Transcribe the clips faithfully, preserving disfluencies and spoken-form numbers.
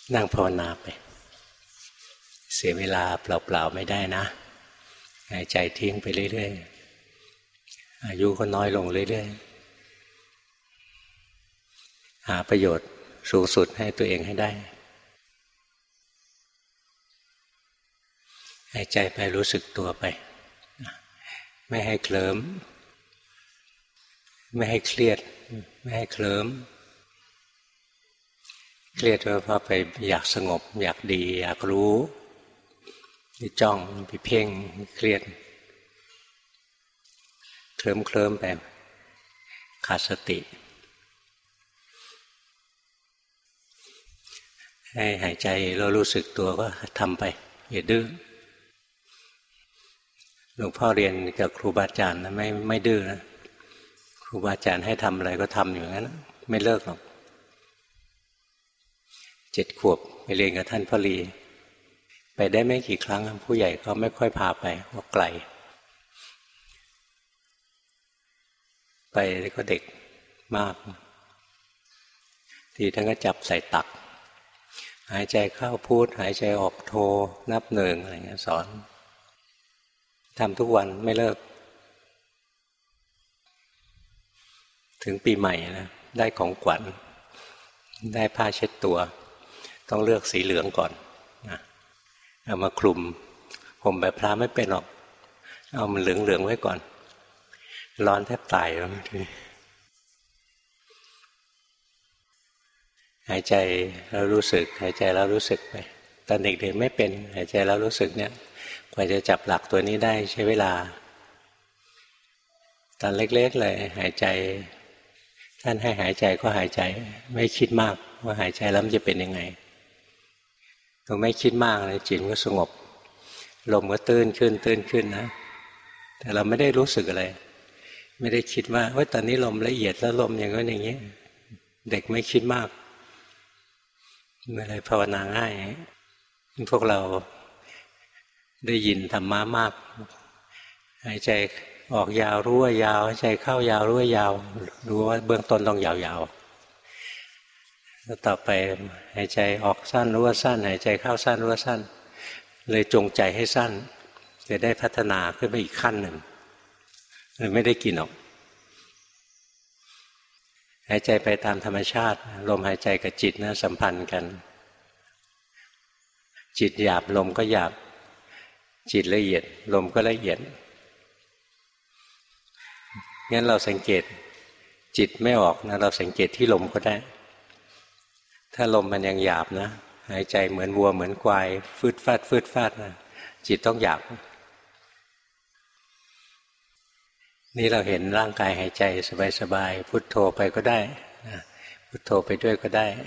นั่งภาวนาไปเสียเวลาเปล่าๆไม่ได้นะหายใจทิ้งไปเรื่อยๆอายุก็น้อยลงเรื่อยๆหาประโยชน์สูงสุดให้ตัวเองให้ได้หายใจไปรู้สึกตัวไปไม่ให้เคลิ้มไม่ให้เครียดไม่ให้เคลิ้มเครียดเพราะไปอยากสงบอยากดีอยากรู้นี่จ้องไปเพ่งเครียดเคลิ้มเคลิ้มไปขาดสติให้หายใจเรารู้สึกตัวก็ทำไปอย่าดื้อหลวงพ่อเรียนกับครูบาอาจารย์นะไม่ไม่ดื้อนะครูบาอาจารย์ให้ทำอะไรก็ทำอยู่งั้นไม่เลิกหรอกเจ็ดขวบไปเรียนกับท่านพ่อลีไปได้ไม่กี่ครั้งผู้ใหญ่ก็ไม่ค่อยพาไปเพราะไกลไปก็เด็กมากทีท่านก็จับใส่ตักหายใจเข้าพูดหายใจออกโทนับหนึ่งอะไรเงี้ยสอนทำทุกวันไม่เลิกถึงปีใหม่นะได้ของขวัญได้ผ้าเช็ดตัวต้องเลือกสีเหลืองก่อนนะเอามาคลุมผมแบบพระไม่เป็นหรอกเอามันเหลืองๆไว้ก่อนร้อนแทบตายแล้วทีหายใจแล้วรู้สึกหายใจแล้วรู้สึกไปตอนเด็กๆไม่เป็นหายใจแล้วรู้สึกเนี่ยกว่าจะจับหลักตัวนี้ได้ใช้เวลาตอนเล็กๆเลยหายใจท่านให้หายใจก็หายใจไม่คิดมากว่าหายใจแล้วมันจะเป็นยังไงเราไม่คิดมากเลยจิตก็สงบลมก็ตื้นขึ้นตื้นขึ้นนะแต่เราไม่ได้รู้สึกอะไรไม่ได้คิดว่าว่าตอนนี้ลมละเอียดแล้วลมอย่างนั้นอย่างนี้เด็กไม่คิดมากไม่เลยภาวนาง่ายพวกเราได้ยินธรรมะมากหายใจออกยาวรู้ว่ายาวหายใจเข้ายาวรู้ว่ายาวรู้ว่าเบื้องต้นต้องยาวๆแล้วต่อไปหายใจออกสั้นรู้ว่าสั้นหายใจเข้าสั้นรู้ว่าสั้นเลยจงใจให้สั้นจะได้พัฒนาขึ้นไปอีกขั้นหนึ่งเลยไม่ได้กินหรอกหายใจไปตามธรรมชาติลมหายใจกับจิตนะสัมพันธ์กันจิตหยาบลมก็หยาบจิตละเอียดลมก็ละเอียดงั้นเราสังเกตจิตไม่ออกนะเราสังเกตที่ลมก็ได้ถ้าลมมันยังหยาบนะหายใจเหมือนวัวเหมือนควายฟืดฟาดฟืดฟาดนะจิตต้องหยาบนี่เราเห็นร่างกายหายใจสบายๆพุทโธไปก็ได้พุทโธไปด้วยก็ได้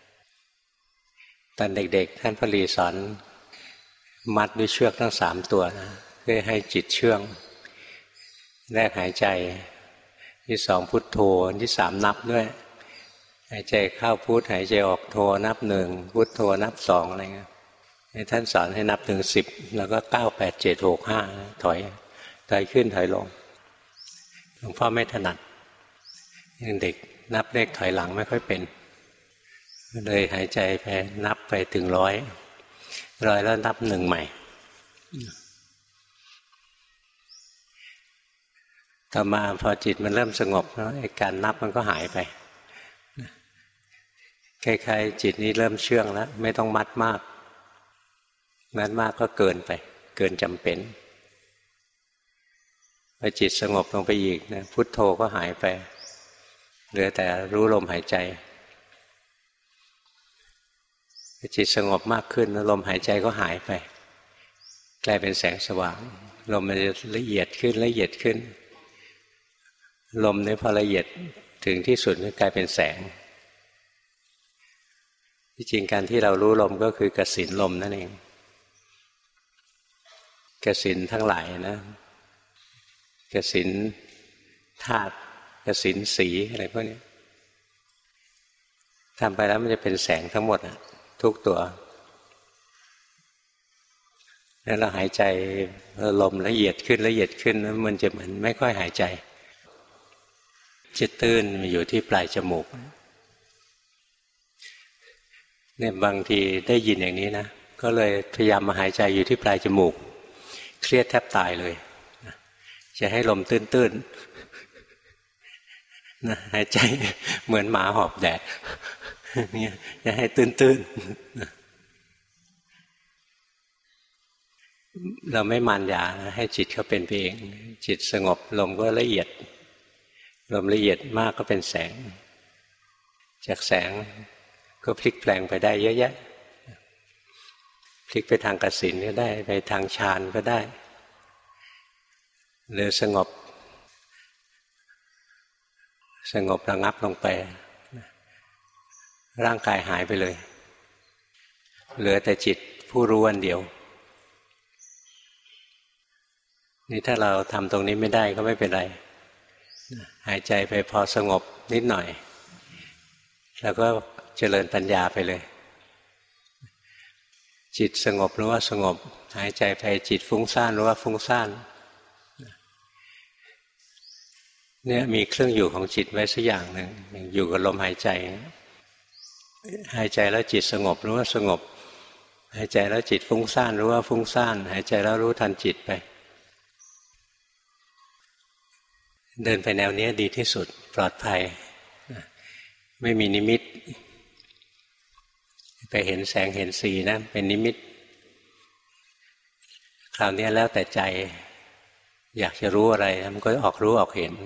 ตอนเด็กๆท่านพลีสอนมัดด้วยเชือกทั้งสามตัวนะเพื่อให้จิตเชื่องแรกหายใจที่สองพุทโธที่สามนับด้วยหายใจเข้าพุทหายใจออกโธนับหนึ่งพุทโธนับสองอะไรเงี้ยท่านสอนให้นับถึงสิบแล้วก็เก้าแปดเจ็ดหกห้าถอยถอยขึ้นถอยลงหลวงพ่อไม่ถนัดยังเด็กนับเลขถอยหลังไม่ค่อยเป็นเลยหายใจไปนับไปถึงร้อยร้อยแล้วนับหนึ่งใหม่ต่อมาพอจิตมันเริ่มสงบแล้วไอ้การนับมันก็หายไปคล้ายๆจิตนี้เริ่มเชื่องแล้วไม่ต้องมัดมากมัดมากก็เกินไปเกินจำเป็นพอจิตสงบลงไปอีกนะพุทโธก็หายไปเหลือแต่รู้ลมหายใจพอจิตสงบมากขึ้นลมหายใจก็หายไปกลายเป็นแสงสว่างลมมันจะละเอียดขึ้นละเอียดขึ้นลมนี้พอละเอียดถึงที่สุดก็กลายเป็นแสงที่จริงการที่เรารู้ลมก็คือกสิณลมนั่นเองกสิณทั้งหลายนะกสิณธาตุกสิณสีอะไรพวกนี้ทำไปแล้วมันจะเป็นแสงทั้งหมดทุกตัวแล้วเราหายใจลมละเอียดขึ้นละเอียดขึ้นมันจะเหมือนไม่ค่อยหายใจจิตตื้นอยู่ที่ปลายจมูกเนี่ยบางทีได้ยินอย่างนี้นะก็เลยพยายามมาหายใจอยู่ที่ปลายจมูกเครียดแทบตายเลยจะให้ลมตื้นๆนะหายใจเหมือนหมาหอบแดดเนี่ยจะให้ตื้นๆเราไม่มานยานะให้จิตเขาเป็นไปเองจิตสงบลมก็ละเอียดลมละเอียดมากก็เป็นแสงจากแสงก็พลิกแปลงไปได้เยอะแยะพลิกไปทางกสิณก็ได้ไปทางฌานก็ได้หรือสงบสงบระงับลงไปร่างกายหายไปเลยเหลือแต่จิตผู้รู้อันเดียวนี่ถ้าเราทำตรงนี้ไม่ได้ก็ไม่เป็นไรหายใจไปพอสงบนิดหน่อยแล้วก็เจริญปัญญาไปเลยจิตสงบรู้ว่าสงบหายใจไปจิตฟุ้งซ่านรู้ว่าฟุ้งซ่านเนี่ยมีเครื่องอยู่ของจิตไว้สักอย่างหนึ่งอยู่กับลมหายใจหายใจแล้วจิตสงบรู้ว่าสงบหายใจแล้วจิตฟุ้งซ่านรู้ว่าฟุ้งซ่านหายใจแล้วรู้ทันจิตไปเดินไปแนวนี้ดีที่สุดปลอดภัยไม่มีนิมิตไปเห็นแสงเห็นสีนะเป็นนิมิตคราวนี้แล้วแต่ใจอยากจะรู้อะไรมันก็ออกรู้ออกเห็น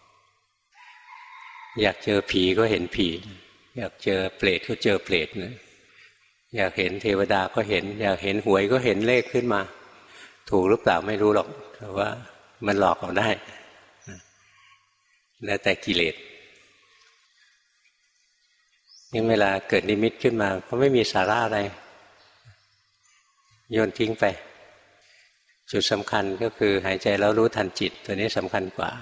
อยากเจอผีก็เห็นผีอยากเจอเปรตก็เจอเปรตนะอยากเห็นเทวดาก็เห็นอยากเห็นหวยก็เห็นเลขขึ้นมาถูกหรือเปล่าไม่รู้หรอกแต่ว่ามันหลอกเราได้แล้วแต่กิเลสนี่เวลาเกิดนิมิตขึ้นมาก็ไม่มีสาระอะไรโยนทิ้งไปจุดสำคัญก็คือหายใจแล้วรู้ทันจิตตัวนี้สำคัญกว่า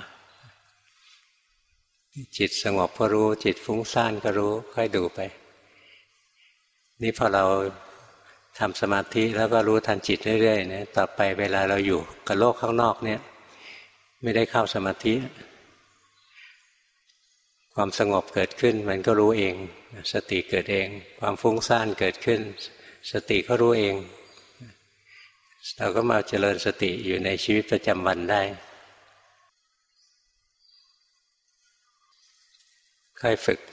จิตสงบก็รู้จิตฟุ้งซ่านก็รู้ค่อยดูไปนี่พอเราทำสมาธิแล้วก็รู้ทันจิตเรื่อยๆเนี่ยต่อไปเวลาเราอยู่กับโลกข้างนอกเนี่ยไม่ได้เข้าสมาธิความสงบเกิดขึ้นมันก็รู้เองสติเกิดเองความฟุ้งซ่านเกิดขึ้นสติก็รู้เองเราก็มาเจริญสติอยู่ในชีวิตประจำวันได้ค่อยฝึก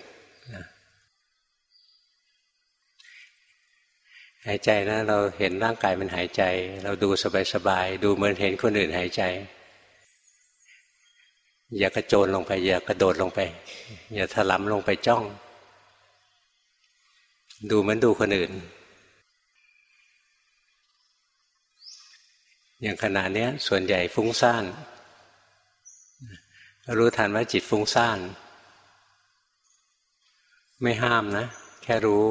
หายใจนะเราเห็นร่างกายมันหายใจเราดูสบายๆดูเหมือนเห็นคนอื่นหายใจอย่ากระโจนลงไปอย่ากระโดดลงไปอย่าถลำลงไปจ้องดูเหมือนดูคนอื่นอย่างขณะนี้ส่วนใหญ่ฟุ้งซ่านรู้ทันว่าจิตฟุ้งซ่านไม่ห้ามนะแค่รู้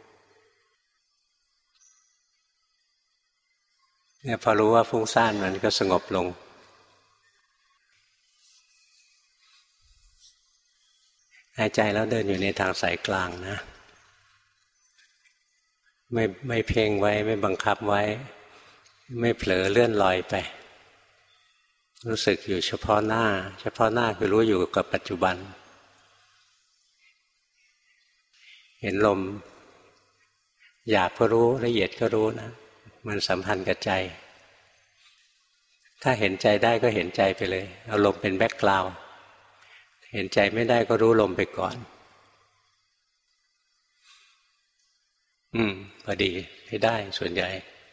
เนี่ยพอรู้ว่าฟุ้งซ่านมันก็สงบลงหายใจแล้วเดินอยู่ในทางสายกลางนะไม่ไม่เพ่งไว้ไม่บังคับไว้ไม่เผลอเลื่อนลอยไปรู้สึกอยู่เฉพาะหน้าเฉพาะหน้าคือรู้อยู่กับปัจจุบันเห็นลมหยาบก็รู้ละเอียดก็รู้นะมันสัมพันธ์กับใจถ้าเห็นใจได้ก็เห็นใจไปเลยเอาลมเป็นแบ็คกราวด์เห็นใจไม่ได้ก็รู้ลมไปก่อนอืมพอดีให้ได้ส่วนใหญ่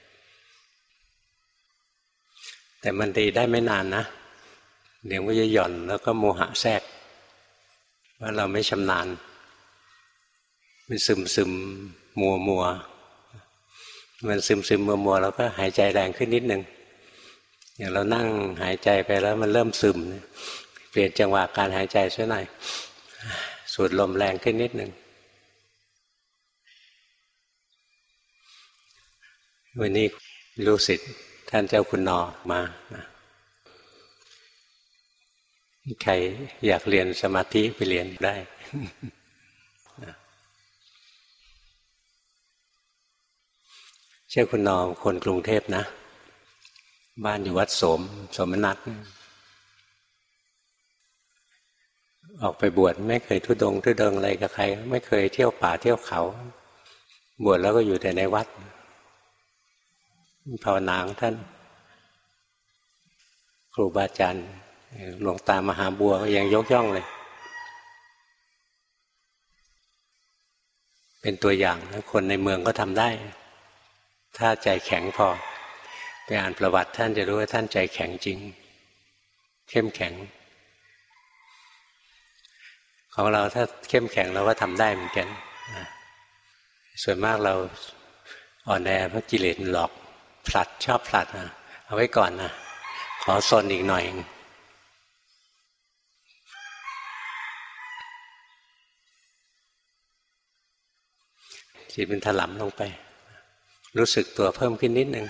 แต่มันดีได้ไม่นานนะเดี๋ยวก็จะหย่อนแล้วก็โมหะแทรกว่าเราไม่ชำนาญมันซึมซึมมัวมัวมันซึมซึมมัวมัวแล้วก็หายใจแรงขึ้นนิดนึงอย่างเรานั่งหายใจไปแล้วมันเริ่มซึมเปลี่ยนจังหวะการหายใจซะหน่อยสูดลมแรงขึ้นนิดนึงวันนี้ลูกศิษย์ท่านเจ้าคุณนอมานะใครอยากเรียนสมาธิไปเรียนได้ เจ้าคุณนอคนกรุงเทพนะบ้านอยู่วัดโสมสมนัสออกไปบวชไม่เคยทุดงทุดงอะไรกับใครไม่เคยเที่ยวป่าเที่ยวเขาบวชแล้วก็อยู่แต่ในวัดภาวนาของท่านครูบาอาจารย์หลวงตามหาบัวก็ยังยกย่องเลยเป็นตัวอย่างนะคนในเมืองก็ทำได้ถ้าใจแข็งพอไปอ่านประวัติท่านจะรู้ว่าท่านใจแข็งจริงเข้มแข็งของเราถ้าเข้มแข็งเราก็ทำได้เหมือนกันส่วนมากเราอ่อนแอเพราะกิเลสหลอกผลัดชอบผลัดนะเอาไว้ก่อนนะขอซนอีกหน่อยจิตมันถลำลงไปรู้สึกตัวเพิ่มขึ้นนิดหนึ่ง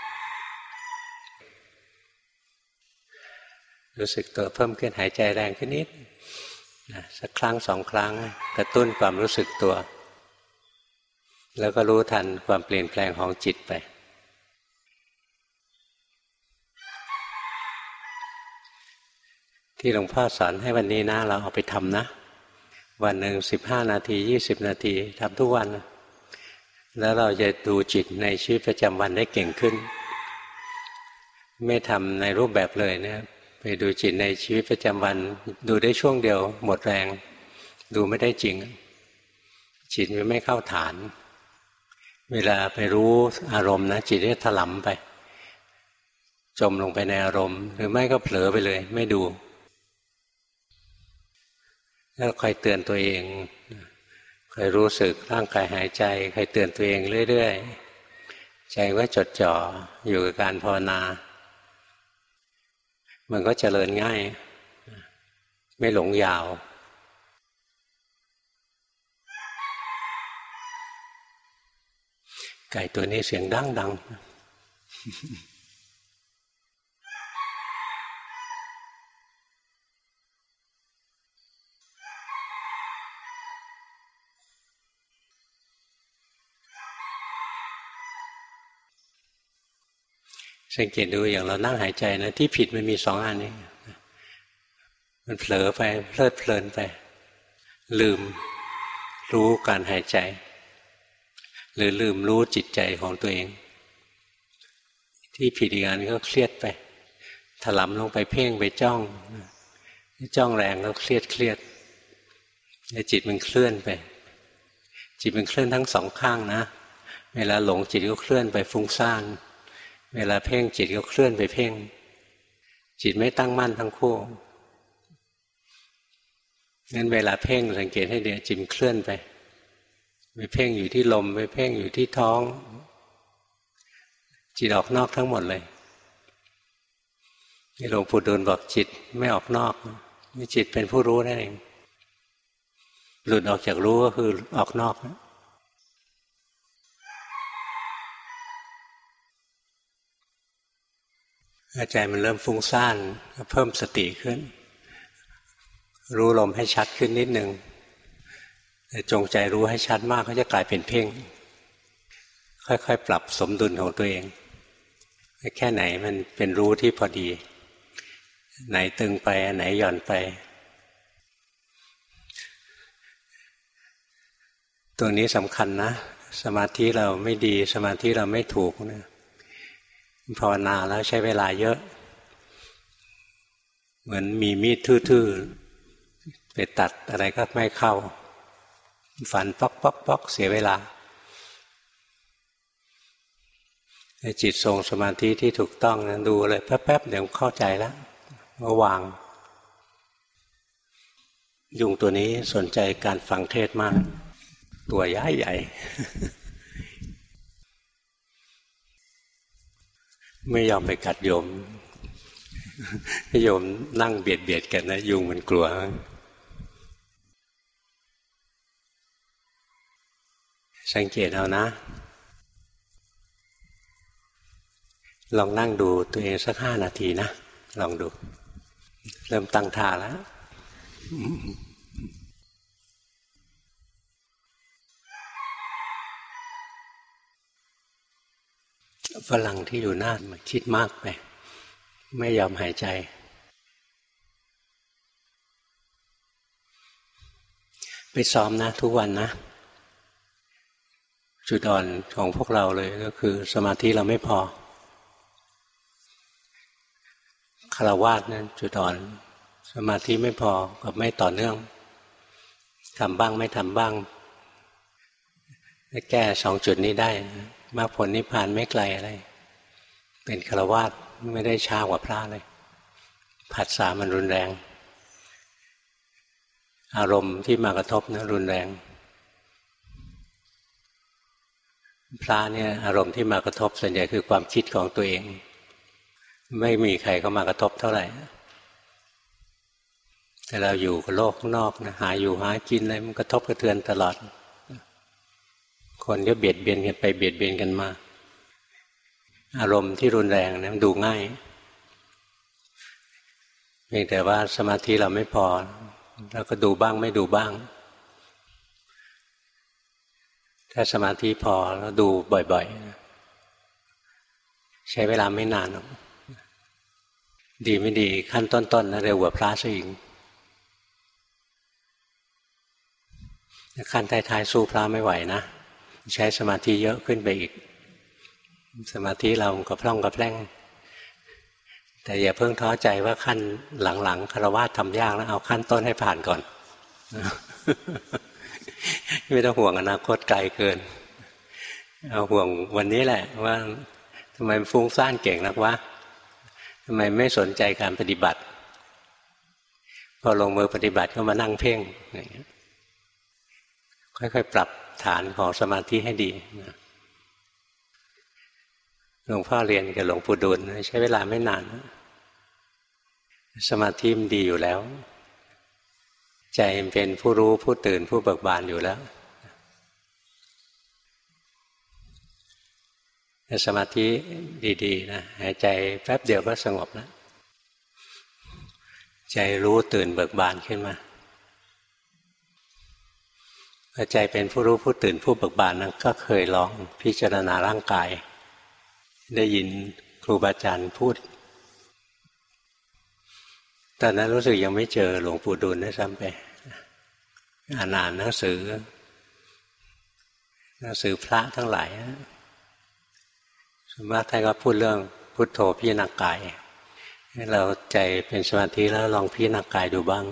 รู้สึกตัวเพิ่มขึ้นหายใจแรงขึ้นนิดสักครั้งสองครั้งกระตุ้นความรู้สึกตัวแล้วก็รู้ทันความเปลี่ยนแปลงของจิตไปที่หลวงพ่อสอนให้วันนี้นะเราเอาไปทำนะวันหนึ่งสิบห้านาทียี่สิบนาทีทำทุกวันแล้วเราจะดูจิตในชีวิตประจำวันได้เก่งขึ้นไม่ทำในรูปแบบเลยเนี่ยไปดูจิตในชีวิตประจำวันดูได้ช่วงเดียวหมดแรงดูไม่ได้จริงจิตมันไม่เข้าฐานเวลาไปรู้อารมณ์นะจิตจะถลำไปจมลงไปในอารมณ์หรือไม่ก็เผลอไปเลยไม่ดูแล้วคอยเตือนตัวเองคอยรู้สึกร่างกายหายใจคอยเตือนตัวเองเรื่อยๆใจก็จดจ่ออยู่กับการภาวนามันก็เจริญง่ายไม่หลงยาวไก่ตัวนี้เสียงดังดังสังเกตดูอย่างเรานั่งหายใจนะที่ผิดมันมีสองอันนี้มันเผลอไปเพลิดเพลินไปลืมรู้การหายใจหรือลืมรู้จิตใจของตัวเองที่ผิดอีกอันก็เครียดไปถลำลงไปเพ่งไปจ้องจ้องแรงก็เครียดเครียดแล้วจิตมันเคลื่อนไปจิตมันเคลื่อนทั้งสองข้างนะเวลาหลงจิตก็เคลื่อนไปฟุ้งซ่านเวลาเพ่งจิตก็เคลื่อนไปเพ่งจิตไม่ตั้งมั่นทั้งคู่งั้นเวลาเพ่งสังเกตให้ดีจิตเคลื่อนไปไปเพ่งอยู่ที่ลมไปเพ่งอยู่ที่ท้องจิตออกนอกทั้งหมดเลยนี่หลวงปู่ดูลบอกจิตไม่ออกนอกนี่จิตเป็นผู้รู้นั่นเองหลุดออกจากรู้ก็คือออกนอกนะใจมันเริ่มฟุ้งซ่านก็เพิ่มสติขึ้นรู้ลมให้ชัดขึ้นนิดหนึ่งแต่จงใจรู้ให้ชัดมากก็จะกลายเป็นเพ่งค่อยๆปรับสมดุลของตัวเองแค่ไหนมันเป็นรู้ที่พอดีไหนตึงไปไหนหย่อนไปตัวนี้สำคัญนะสมาธิเราไม่ดีสมาธิเราไม่ถูกนะภาวนาแล้วใช้เวลาเยอะเหมือนมีมีดทื่อๆไปตัดอะไรก็ไม่เข้าฟันป๊อกป๊อกป๊อกเสียเวลาจิตทรงสมาธิที่ถูกต้องนะดูเลยแป๊บๆเดี๋ยวเข้าใจแล้วก็วางยุงตัวนี้สนใจการฟังเทศมากตัวใหญ่ใหญ่ไม่ยอมไปกัดโยมโยมนั่งเบียดเบียดกันนะยุงมันกลัวสังเกตเอานะลองนั่งดูตัวเองสักห้านาทีนะลองดูเริ่มตั้งท่าแล้วฝรั่งที่อยู่หน้ามันคิดมากไปไม่ยอมหายใจไปซ้อมนะทุกวันนะจุดอ่อนของพวกเราเลยก็คือสมาธิเราไม่พอฆราวาสนั้นจุดอ่อนสมาธิไม่พอกับไม่ต่อเนื่องทำบ้างไม่ทำบ้างถ้าแก้สองจุดนี้ได้มรรคผลนิพพานไม่ไกลอะไรเป็นฆราวาสไม่ได้ช้ากว่าพระเลยผัสสะมันรุนแรงอารมณ์ที่มากระทบนะรุนแรงพระเนี่ยอารมณ์ที่มากระทบส่วนใหญ่คือความคิดของตัวเองไม่มีใครเข้ามากระทบเท่าไหร่แต่เราอยู่กับโลกข้างนอกนะหาอยู่หากินอะไรมันกระทบกระเทือนตลอดคนก็เบียดเบียนกันไปเบียดเบียนกันมาอารมณ์ที่รุนแรงนะมันดูง่ายเพียงแต่ว่าสมาธิเราไม่พอเราก็ดูบ้างไม่ดูบ้างถ้าสมาธิพอแล้วดูบ่อยๆใช้เวลาไม่นานหรอกดีไม่ดีขั้นต้นๆนะเร็วกว่าพระซะอีกขั้นท้ายๆสู้พระไม่ไหวนะใช้สมาธิเยอะขึ้นไปอีกสมาธิเราก็พร่องกระแพร่งแต่อย่าเพิ่งท้อใจว่าขั้นหลังๆฆราวาสทำยากแล้วเอาขั้นต้นให้ผ่านก่อนไม่ต้องห่วงอนาคตไกลเกินเอาห่วงวันนี้แหละว่าทำไมฟุ้งซ่านเก่งนักวะทำไมไม่สนใจการปฏิบัติพอลงมือปฏิบัติก็มานั่งเพ่งค่อยๆปรับฐานของสมาธิให้ดีหลวงพ่อเรียนกับหลวงปู่ดูลใช้เวลาไม่นานสมาธิมันดีอยู่แล้วใจเป็นผู้รู้ผู้ตื่นผู้เบิกบานอยู่แล้วสมาธิดีๆนะหายใจแป๊บเดียวก็สงบแล้วใจรู้ตื่นเบิกบานขึ้นมาพอใจเป็นผู้รู้ผู้ตื่นผู้เบิกบานนั้นก็เคยลองพิจารณาร่างกายได้ยินครูบาอาจารย์พูดตอนนั้นรู้สึกยังไม่เจอหลวงปู่ดูลด้วยซ้ำไปอ่านอ่านหนังสือหนังสือพระทั้งหลายส่วนมากท่านก็พูดเรื่องพุทโธพิจารณากายให้เราใจเป็นสมาธิแล้วลองพิจารณากายดูบ้าง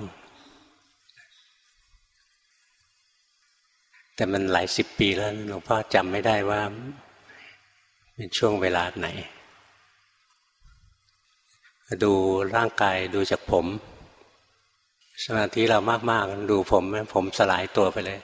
แต่มันหลายสิบปีแล้วหลวงพ่อจำไม่ได้ว่าเป็นช่วงเวลาไหนดูร่างกายดูจากผมสมาธิเรามากๆดูผมผมสลายตัวไปเลย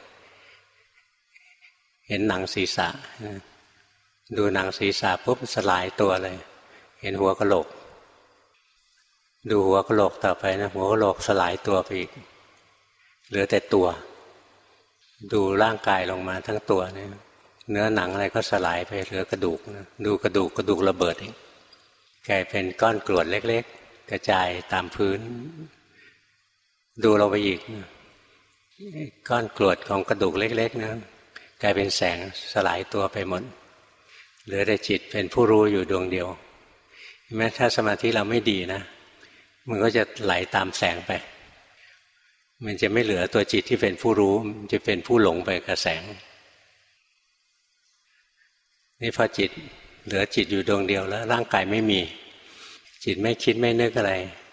เห็นหนังศีรษะดูหนังศีรษะปุ๊บสลายตัวเลยเห็นหัวกะโหลกดูหัวกะโหลกต่อไปนะหัวกะโหลกสลายตัวไปอีกเหลือแต่ตัวดูร่างกายลงมาทั้งตัวเนี่ยเนื้อหนังอะไรก็สลายไปเหลือกระดูกนะดูกระดูกกระดูกระเบิดเองกลายเป็นก้อนกรวดเล็กๆกระจายตามพื้นดูเราไปอีกก้อนกรวดของกระดูกเล็กๆนะกลายเป็นแสงสลายตัวไปหมดเหลือแต่จิตเป็นผู้รู้อยู่ดวงเดียวแม้ถ้าสมาธิเราไม่ดีนะมันก็จะไหลตามแสงไปมันจะไม่เหลือตัวจิตที่เป็นผู้รู้มันจะเป็นผู้หลงไปกับแสงนี่พอจิตเหลือจิตอยู่ดวงเดียวแล้วร่างกายไม่มีจิตไม่คิดไม่นึกอะไร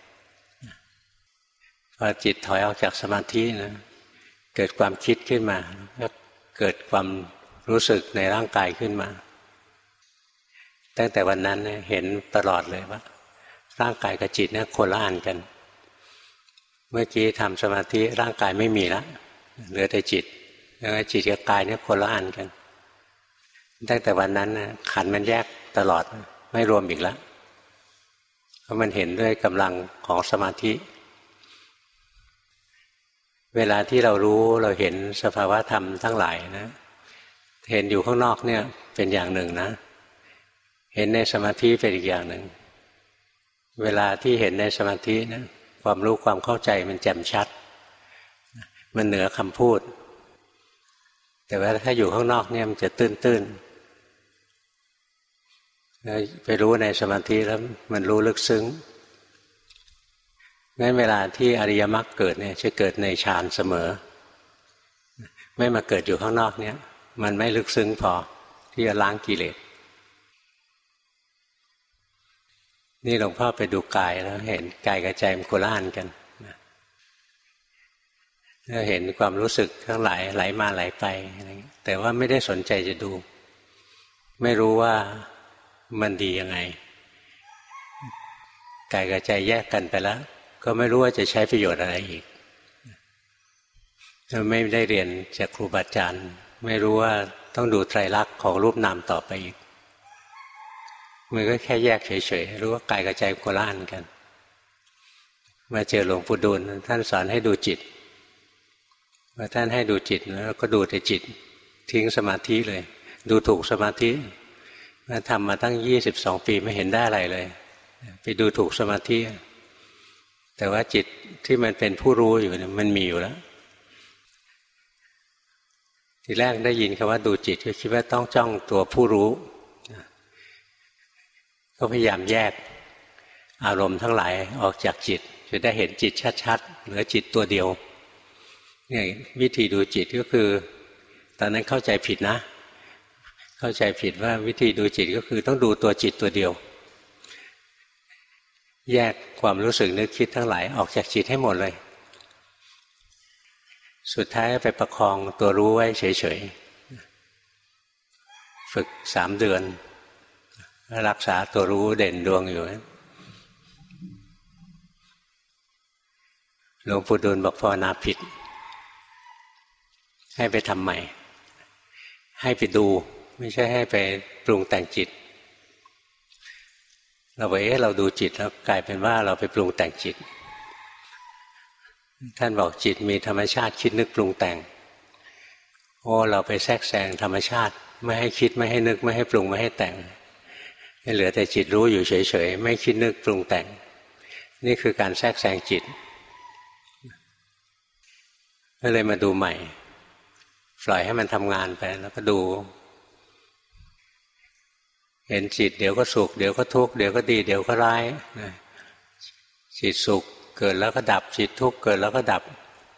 พอจิตถอยออกจากสมาธินะเกิดความคิดขึ้นมาก็เกิดความรู้สึกในร่างกายขึ้นมาตั้งแต่วันนั้นเห็นตลอดเลยว่าร่างกายกับจิตเนี่ยคนละอันกันเมื่อกี้ทำสมาธิร่างกายไม่มีแล้วเหลือแต่จิตแล้วจิตกับกายเนี่ยคนละอันกันตั้งแต่วันนั้นขันธ์มันแยกตลอดไม่รวมอีกแล้วเพราะมันเห็นด้วยกำลังของสมาธิเวลาที่เรารู้เราเห็นสภาวะธรรมทั้งหลายนะเห็นอยู่ข้างนอกเนี่ยเป็นอย่างหนึ่งนะเห็นในสมาธิเป็นอีกอย่างหนึ่งเวลาที่เห็นในสมาธินะความรู้ความเข้าใจมันแจ่มชัดมันเหนือคำพูดแต่ว่าถ้าอยู่ข้างนอกเนี่ยมันจะตื้นๆไปรู้ในสมาธิแล้วมันรู้ลึกซึ้งงั้นเวลาที่อริยมรรคเกิดเนี่ยจะเกิดในฌานเสมอไม่มาเกิดอยู่ข้างนอกเนี่ยมันไม่ลึกซึ้งพอที่จะล้างกิเลสนี่หลวงพ่อไปดูกายแล้วเห็นกายกับใจมันโคละอันกันแล้วเห็นความรู้สึกทั้งหลายไหลมาไหลไปอะไรแต่ว่าไม่ได้สนใจจะดูไม่รู้ว่ามันดียังไงกายกับใจแยกกันไปแล้วก็ไม่รู้ว่าจะใช้ประโยชน์อะไรอีกไม่ได้เรียนจากครูบาอาจารย์ไม่รู้ว่าต้องดูไตรลักษณ์ของรูปนามต่อไปอีกมันก็แค่แยกเฉยๆรู้ว่ากายกับใจโคละอันกันมาเจอหลวงปู่ดูลท่านสอนให้ดูจิตพอท่านให้ดูจิตแล้วก็ดูแต่จิตทิ้งสมาธิเลยดูถูกสมาธิมาทำมาตั้งยี่สิบสองปีไม่เห็นได้อะไรเลยไปดูถูกสมาธิแต่ว่าจิตที่มันเป็นผู้รู้อยู่เนี่ยมันมีอยู่แล้วทีแรกได้ยินคำว่าดูจิตก็คิดว่าต้องจ้องตัวผู้รู้ก็พยายามแยกอารมณ์ทั้งหลายออกจากจิตจะได้เห็นจิตชัดๆเหลือจิตตัวเดียวเนี่ยวิธีดูจิตก็คือตอนนั้นเข้าใจผิดนะเข้าใจผิดว่าวิธีดูจิตก็คือต้องดูตัวจิตตัวเดียวแยกความรู้สึกนึกคิดทั้งหลายออกจากจิตให้หมดเลยสุดท้ายไปประคองตัวรู้ไว้เฉยๆฝึกสามเดือนรักษาตัวรู้เด่นดวงอยู่หลวงปู่ดูลบอกภาวนาผิดให้ไปทำใหม่ให้ไปดูไม่ใช่ให้ไปปรุงแต่งจิตเราบอกเอ๊ะเราดูจิตแล้วกลายเป็นว่าเราไปปรุงแต่งจิตท่านบอกจิตมีธรรมชาติคิดนึกปรุงแต่งโอ้เราไปแทรกแซงธรรมชาติไม่ให้คิดไม่ให้นึกไม่ให้ปรุงไม่ให้แต่งเหลือแต่จิตรู้อยู่เฉยๆไม่คิดนึกปรุงแต่งนี่คือการแทรกแซงจิตก็เลยมาดูใหม่ปล่อยให้มันทำงานไปแล้วก็ดูเห็นจิตเดี๋ยวก็สุขเดี๋ยวก็ทุกข์เดี๋ยวก็ดีเดี๋ยวก็ร้ายจิตสุขเกิดแล้วก็ดับจิตทุกข์เกิดแล้วก็ดับ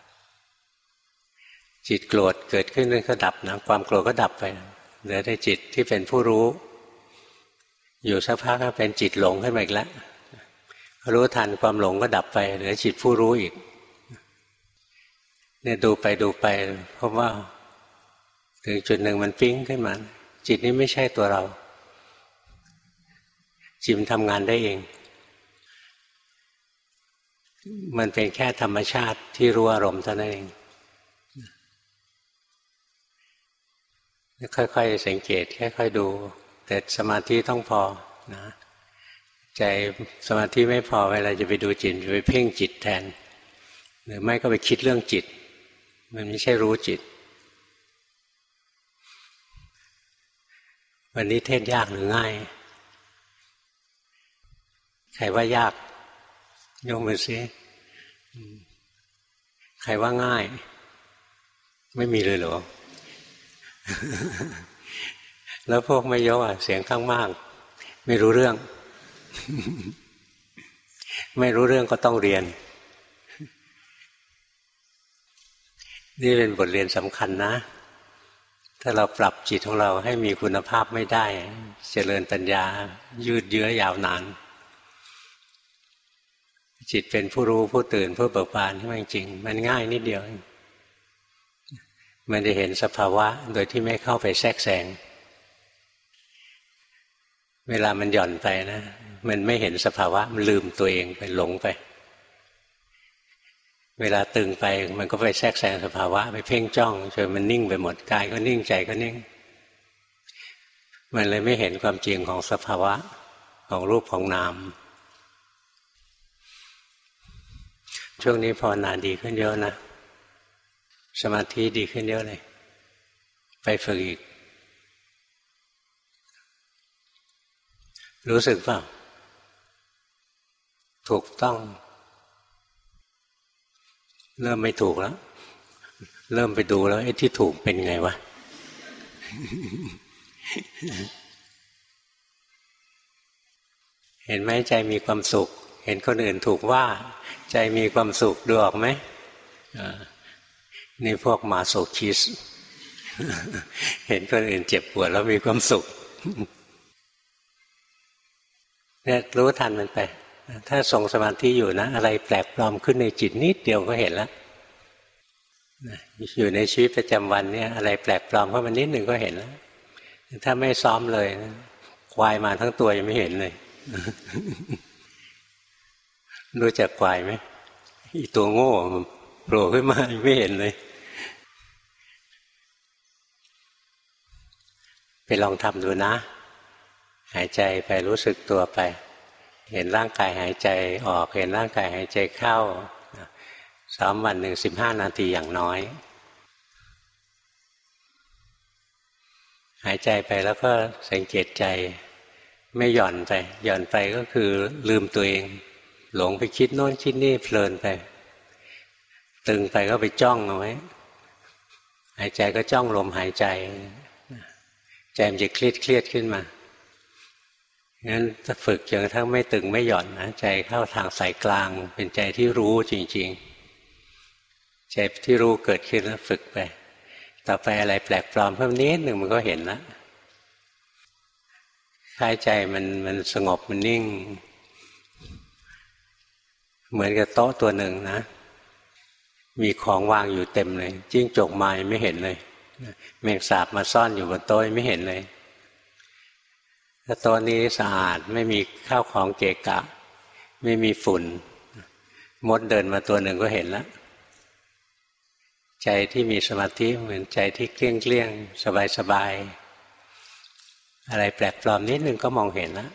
จิตโกรธเกิดขึ้นแล้วก็ดับนะความโกรธก็ดับไปเหลือแต่จิตที่เป็นผู้รู้อยู่สักพักก็เป็นจิตหลงขึ้นมาอีกแล้วรู้ทันความหลงก็ดับไปเหลือจิตผู้รู้อีกเนี่ยดูไปดูไปเพราะว่าถึงจุดหนึ่งมันปิ๊งขึ้นมาจิตนี้ไม่ใช่ตัวเราจิตมันทำงานได้เองมันเป็นแค่ธรรมชาติที่รู้อารมณ์เท่านั้นเองค่อยๆสังเกตค่อยๆดูแต่สมาธิต้องพอนะใจสมาธิไม่พอเวลาจะไปดูจิตจะไปเพ่งจิตแทนหรือไม่ก็ไปคิดเรื่องจิตมันไม่ใช่รู้จิตวันนี้เทศยากหรือง่ายใครว่ายากยกมือซิใครว่าง่ายไม่มีเลยเหรอ แล้วพวกไม่ยกอ่ะเสียงข้างมากไม่รู้เรื่อง ไม่รู้เรื่องก็ต้องเรียนนี่เป็นบทเรียนสำคัญนะถ้าเราปรับจิตของเราให้มีคุณภาพไม่ได้เจริญปัญญายืดเยื้อยาวนานจิตเป็นผู้รู้ผู้ตื่นผู้เบิกบานที่มันจริงมันง่ายนิดเดียวมันจะเห็นสภาวะโดยที่ไม่เข้าไปแทรกแซงเวลามันหย่อนไปนะมันไม่เห็นสภาวะมันลืมตัวเองไปหลงไปเวลาตึงไปมันก็ไปแทรกแซงสภาวะไปเพ่งจ้องจนมันนิ่งไปหมดกายก็นิ่งใจก็นิ่งมันเลยไม่เห็นความจริงของสภาวะของรูปของนามช่วงนี้ภาวนาดีขึ้นเยอะนะสมาธิดีขึ้นเยอะเลยไปฝึกอีกรู้สึกเปล่าถูกต้องเริ่มไม่ถูกแล้วเริ่มไปดูแล้วไอ้ที่ถูกเป็นไงวะ เห็นไหมใจมีความสุขเห็นคนอื่นถูกว่าใจมีความสุขดูออกไหมนี่พวกมาโซคิสเห็นคนอื่นเจ็บปวดแล้วมีความสุขเนี่ยรู้ทันมันไปถ้าทรงสมาธิอยู่นะอะไรแปลกปลอมขึ้นในจิตนิดเดียวก็เห็นแล้วอยู่ในชีวิตประจำวันเนี่ยอะไรแปลกปลอมเข้ามานิดหนึ่งก็เห็นแล้วถ้าไม่ซ้อมเลยนะควายมาทั้งตัวยังไม่เห็นเลยรู้จักควายไหมอีตัวโง่โผล่ขึ้นมาไม่เห็นเลยไปลองทำดูนะหายใจไปรู้สึกตัวไปเห็นร่างกายหายใจออกเห็นร่างกายหายใจเข้าซ้อมวันหนึ่งสิบห้านาทีอย่างน้อยหายใจไปแล้วก็สังเกตใจไม่หย่อนไปหย่อนไปก็คือลืมตัวเองหลงไปคิดโน้นคิดนี่เพลินไปตึงไปก็ไปจ้องเอาไว้หายใจก็จ้องลมหายใจใจมันจะเครียดเครียดขึ้นมางั้นถ้าฝึกจนกระทั่งไม่ตึงไม่หย่อนนะใจเข้าทางสายกลางเป็นใจที่รู้จริงๆใจที่รู้เกิดขึ้นแล้วฝึกไปต่อไปอะไรแปลกปลอมเพิ่มนิดหนึ่งมันก็เห็นแล้วคลายใจมันมันสงบมันนิ่งเหมือนกับโต๊ะตัวหนึ่งนะมีของวางอยู่เต็มเลยจิ้งจกมาไม่เห็นเลยแมงสาบมาซ่อนอยู่บนโต๊ะไม่เห็นเลยถ้าโต๊ะนี้สะอาดไม่มีข้าวของเกะกะไม่มีฝุ่นมดเดินมาตัวหนึ่งก็เห็นแล้วใจที่มีสมาธิเหมือนใจที่เกลี้ยงเกลี้ยงสบายสบายอะไรแปลกปลอมนิดนึงก็มองเห็นแล้ว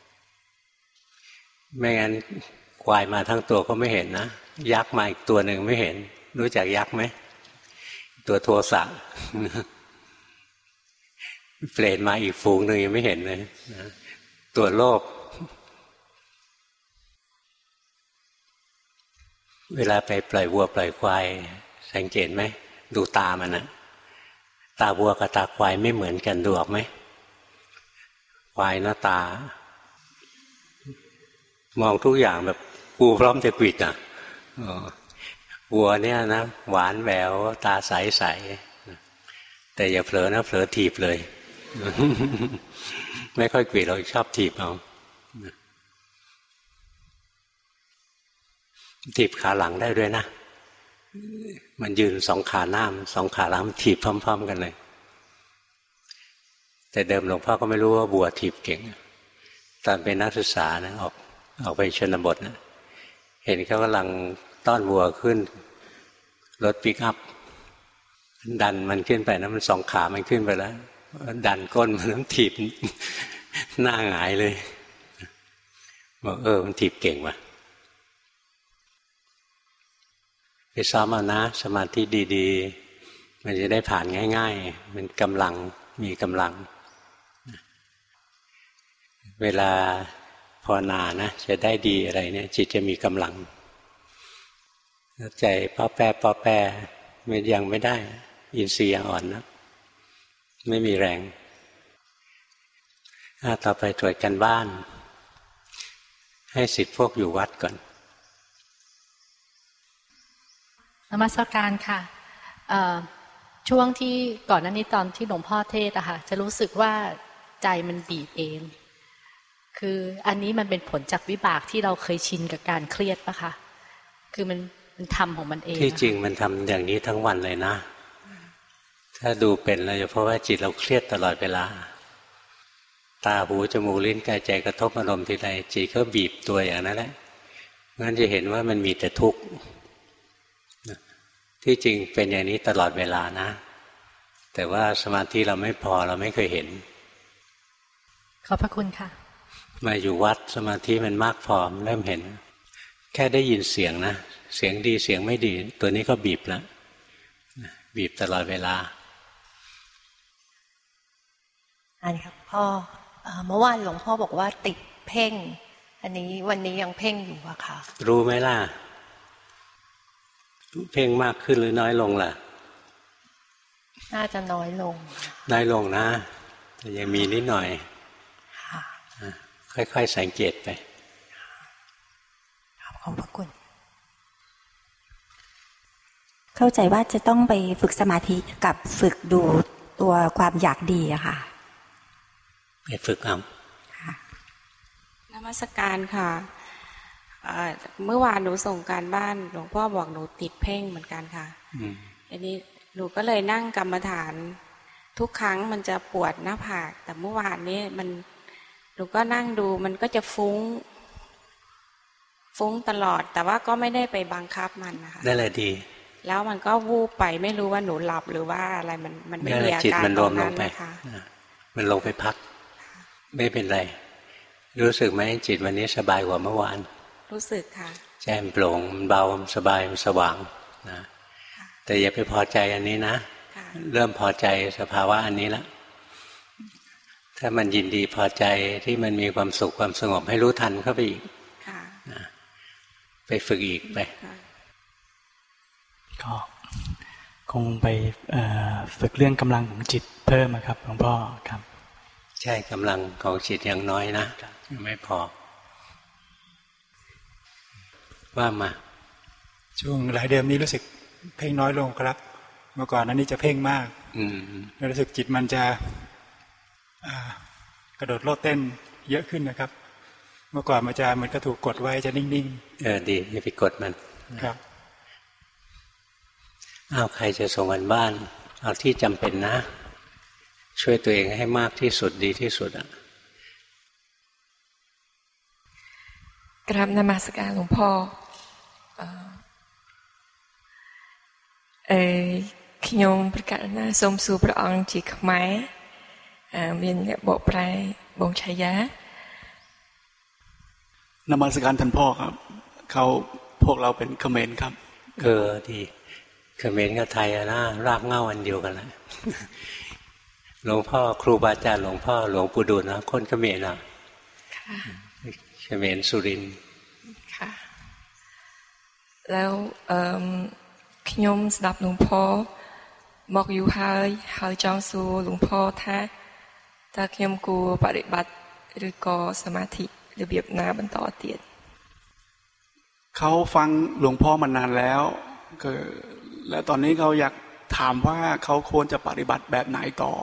ไม่งั้นควายมาทั้งตัวก็ไม่เห็นนะยักษ์มาอีกตัวหนึ่งไม่เห็นรู้จักยักษ์ไหมตัวโทสะเปรตมาอีกฝูงหนึ่งยังไม่เห็นเลยตัวโลภเวลาไปปล่อยวัวปล่อยควายสังเกตไหมดูตามันนะตาวัวกับตาควายไม่เหมือนกันดูออกไหมควายหน้าตามองทุกอย่างแบบปูพร้อมจะกวิดอ่ะวัวเนี่ยนะหวานแหววตาใสใสแต่อย่าเผลอนะเผลอถีบเลยไม่ค่อยกวิดเราชอบถีบเอาถีบขาหลังได้ด้วยนะมันยืนสองขาหน้าสองขาหลังถีบพร้อมๆกันเลยแต่เดิมหลวงพ่อก็ไม่รู้ว่าบัวถีบเก่งตอนเป็นนักศึกษานะออกออกไปชนบทนะเห็นเขากำลังต้อนวัวขึ้นรถปิกอัพดันมันขึ้นไปนะมันสองขามันขึ้นไปแล้วดันก้นมันต้องถีบหน้าหงายเลยบอกเออมันถีบเก่งว่ะไปซ้อมเอานะสมาธิดีๆมันจะได้ผ่านง่ายๆมันกำลังมีกำลังเวลาภาวนานะจะได้ดีอะไรเนี่ยจิตจะมีกำลังใจป้อแป้ป้อแป้มันยังไม่ได้อินทรีย์ยังอ่อนนะไม่มีแรงต่อไปตรวจกันบ้านให้ศิษย์พวกอยู่วัดก่อนนมัสการค่ะช่วงที่ก่อนหน้านี้ตอนที่หลวงพ่อเทศอะค่ะจะรู้สึกว่าใจมันบีบเองคืออันนี้มันเป็นผลจากวิบากที่เราเคยชินกับการเครียดปะคะคือมันมันทำของมันเองที่จริงมันทำอย่างนี้ทั้งวันเลยนะถ้าดูเป็นเราจะเพราะว่าจิตเราเครียดตลอดเวลาตาหูจมูกลิ้นกายใจกระทบอารมณ์ทีไรจิตก็บีบตัวอย่างนั้นแหละงั้นจะเห็นว่ามันมีแต่ทุกข์ที่จริงเป็นอย่างนี้ตลอดเวลานะแต่ว่าสมาธิเราไม่พอเราไม่เคยเห็นขอบพระคุณค่ะมาอยู่วัดสมาธิมันมากพอเริ่มเห็นแค่ได้ยินเสียงนะเสียงดีเสียงไม่ดีตัวนี้ก็บีบแล้วบีบตลอดเวลาอันนี้ครับพ่อเมื่อวานหลวงพ่อบอกว่าติดเพ่งอันนี้วันนี้ยังเพ่งอยู่อะค่ะรู้ไหมล่ะเพ่งมากขึ้นหรือน้อยลงล่ะน่าจะน้อยลงน้อยลงนะแต่ยังมีนิดหน่อยค่อยๆสังเกตไปขอบพระคุณเคเข้าใจว่าจะต้องไปฝึกสมาธิกับฝึกดูตัวความอยากดีอะค่ะไปฝึกเอานมัสการค่ะเมื่อวานหนูส่งการบ้านหลวงพ่อบอกหนูติดเพ่งเหมือนกันค่ะอันนี้หนูก็เลยนั่งกรรมฐานทุกครั้งมันจะปวดหน้าผากแต่เมื่อวานนี้มันหนูก็นั่งดูมันก็จะฟุ้งฟุ้งตลอดแต่ว่าก็ไม่ได้ไปบังคับมันนะคะนั่นแหละดีแล้วมันก็วูบไปไม่รู้ว่าหนูหลับหรือว่าอะไรมันมันไม่มีอาการตรงนั้นนะคะมันลงไปพักไม่เป็นไรรู้สึกไหมจิตวันนี้สบายกว่าเมื่อวานรู้สึกค่ะแจ่มโปร่งมันเบาสบายมันสว่างนะแต่อย่าไปพอใจอันนี้นะเริ่มพอใจสภาวะอันนี้แล้วถ้ามันยินดีพอใจที่มันมีความสุขความสงบให้รู้ทันเข้าไปอีกไปฝึกอีกไปก็คงไปฝึกเรื่องกำลังของจิตเพิ่มครับหลวงพ่อครับใช่กำลังของจิตอย่างน้อยนะไม่พอว่ามาช่วงหลายเดือนนี้รู้สึกเพ่งน้อยลงครับเมื่อก่อนนั้นนี่จะเพ่งมากแล้วรู้สึกจิตมันจะกระโดดโลดเต้นเยอะขึ้นนะครับเมื่อก่อนมันจะมันก็ถูกกดไว้จะนิ่งๆเออดีอย่าไปกดมันครับอ้าวใครจะส่งกันบ้านเอาที่จำเป็นนะช่วยตัวเองให้มากที่สุดดีที่สุดอ่ะกราบนมัสการหลวงพ่อเออខ្ញុំប្រកាសណាសូមសួរព្រះអង្គជាខ្មែរមានអ្នកបកប្រែបងឆាយាนมัสการท่านพ่อครับเขาพวกเราเป็นเขมรครับเออดีเขมรกับไทยนะรากเหง้าอันเดียวกันแหละหลวงพ่อครูบาอาจารย์หลวงพ่อหลวงปู่ดูลนะคนเขมรนะเขมรสุรินทร์ค่ะแล้วខ្ញុំស្ដាប់หลวงพ่อមកយូរហើយហើយចង់សួរหลวงพ่อថាតើខ្ញុំគួរបដិបត្តិឬក៏សមាធិរបៀបណាបន្តទៀតเขาฟังหลวงพ่อมานานแล้วก็แล้วตอนนี้เขาอยากถามว่าเขาควรจะปฏิบัติแบบไหนต่อ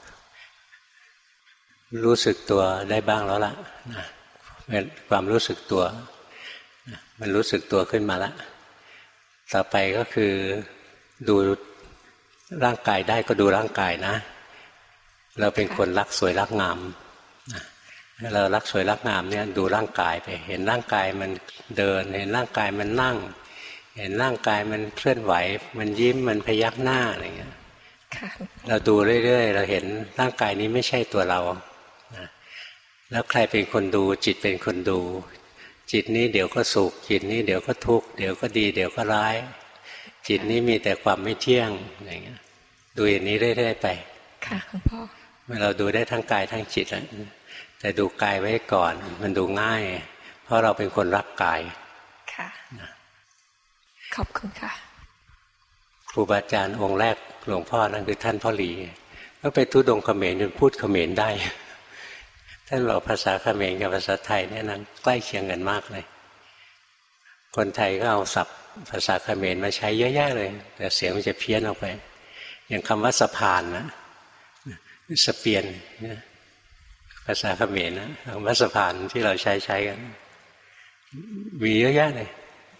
รู้สึกตัวได้บ้างแล้วล่ะนะความรู้สึกตัวมันรู้สึกตัวขึ้นมาแล้วต่อไปก็คือดูร่างกายได้ก็ดูร่างกายนะเราเป็นคนรักสวยรักงามเรารักสวยรักงามเนี่ยดูร่างกายไปเห็นร่างกายมันเดินเห็นร่างกายมันนั่งเห็นร่างกายมันเคลื่อนไหวมันยิ้มมันพยักหน้าอะไรเงี้ยเราดูเรื่อยๆเราเห็นร่างกายนี้ไม่ใช่ตัวเราแล้วใครเป็นคนดูจิตเป็นคนดูจิตนี้เดี๋ยวก็สุขจิตนี้เดี๋ยวก็ทุกข์เดี๋ยวก็ดีเดี๋ยวก็ร้ายจิตนี้มีแต่ความไม่เที่ยงอะไรเงี้ยดูอย่างนี้เรื่อยๆไปค่ะคุณพ่อเมื่อเราดูได้ทั้งกายทั้งจิตแล้วแต่ดูกายไว้ก่อนมันดูง่ายเพราะเราเป็นคนรักกายค่ะขอบคุณค่ะครูบาอาจารย์องค์แรกหลวงพ่อนั่นคือท่านพ่อหลีก็ไปทุดงเขมรจนพูดเขมรได้ท่านบอกภาษาเขมรกับภาษาไทยเนี่ยนั้นใกล้เคียงกันมากเลยคนไทยก็เอาศัพท์ภาษาเขมรมาใช้เยอะแยะเลยแต่เสียงมันจะเพี้ยนออกไปอย่างคำว่าสะพานนะสเปียนภาษาเขมรนะคำว่าสะพานที่เราใช้ใช้กันมีเยอะแยะเลย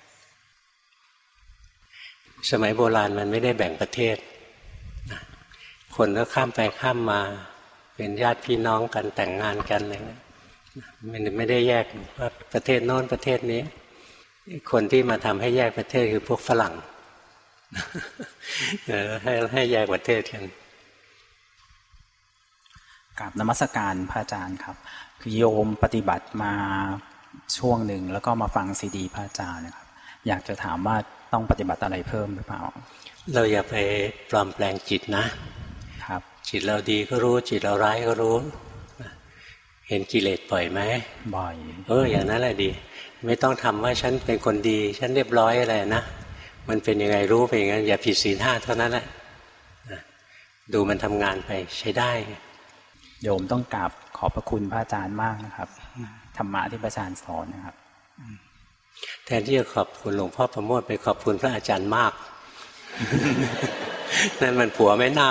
สมัยโบราณมันไม่ได้แบ่งประเทศคนก็ข้ามไปข้ามมาเป็นญาติพี่น้องกันแต่งงานกันอะไรเงี้ยมันไม่ได้แยกว่าประเทศโน้นประเทศนี้คนที่มาทำให้แยกประเทศคือพวกฝรั่งให้ให้แยกประเทศกันกับนมัสการพระอาจารย์ครับคือโยมปฏิบัติมาช่วงหนึ่งแล้วก็มาฟังซีดีพระอาจารย์นะครับอยากจะถามว่าต้องปฏิบัติอะไรเพิ่มหรือเปล่าเราอย่าไปปลอมแปลงจิตนะครับจิตเราดีก็รู้จิตเราร้ายก็รู้เห็นกิเลสบ่อยไหมบ่อยเอออย่างนั้นแหละดีไม่ต้องทำว่าฉันเป็นคนดีฉันเรียบร้อยอะไรนะมันเป็นยังไงรู้ไปอย่างนั้นอย่าผิดศีลห้าเท่านั้นแหละดูมันทำงานไปใช้ได้โยมต้องกราบขอบพระคุณพระอาจารย์มากนะครับธรรมะที่พระอาจารย์สอนนะครับแทนที่จะขอบคุณหลวงพ่อประโมทไปขอบคุณพระอาจารย์มากนั่นมันผัวไม่นาค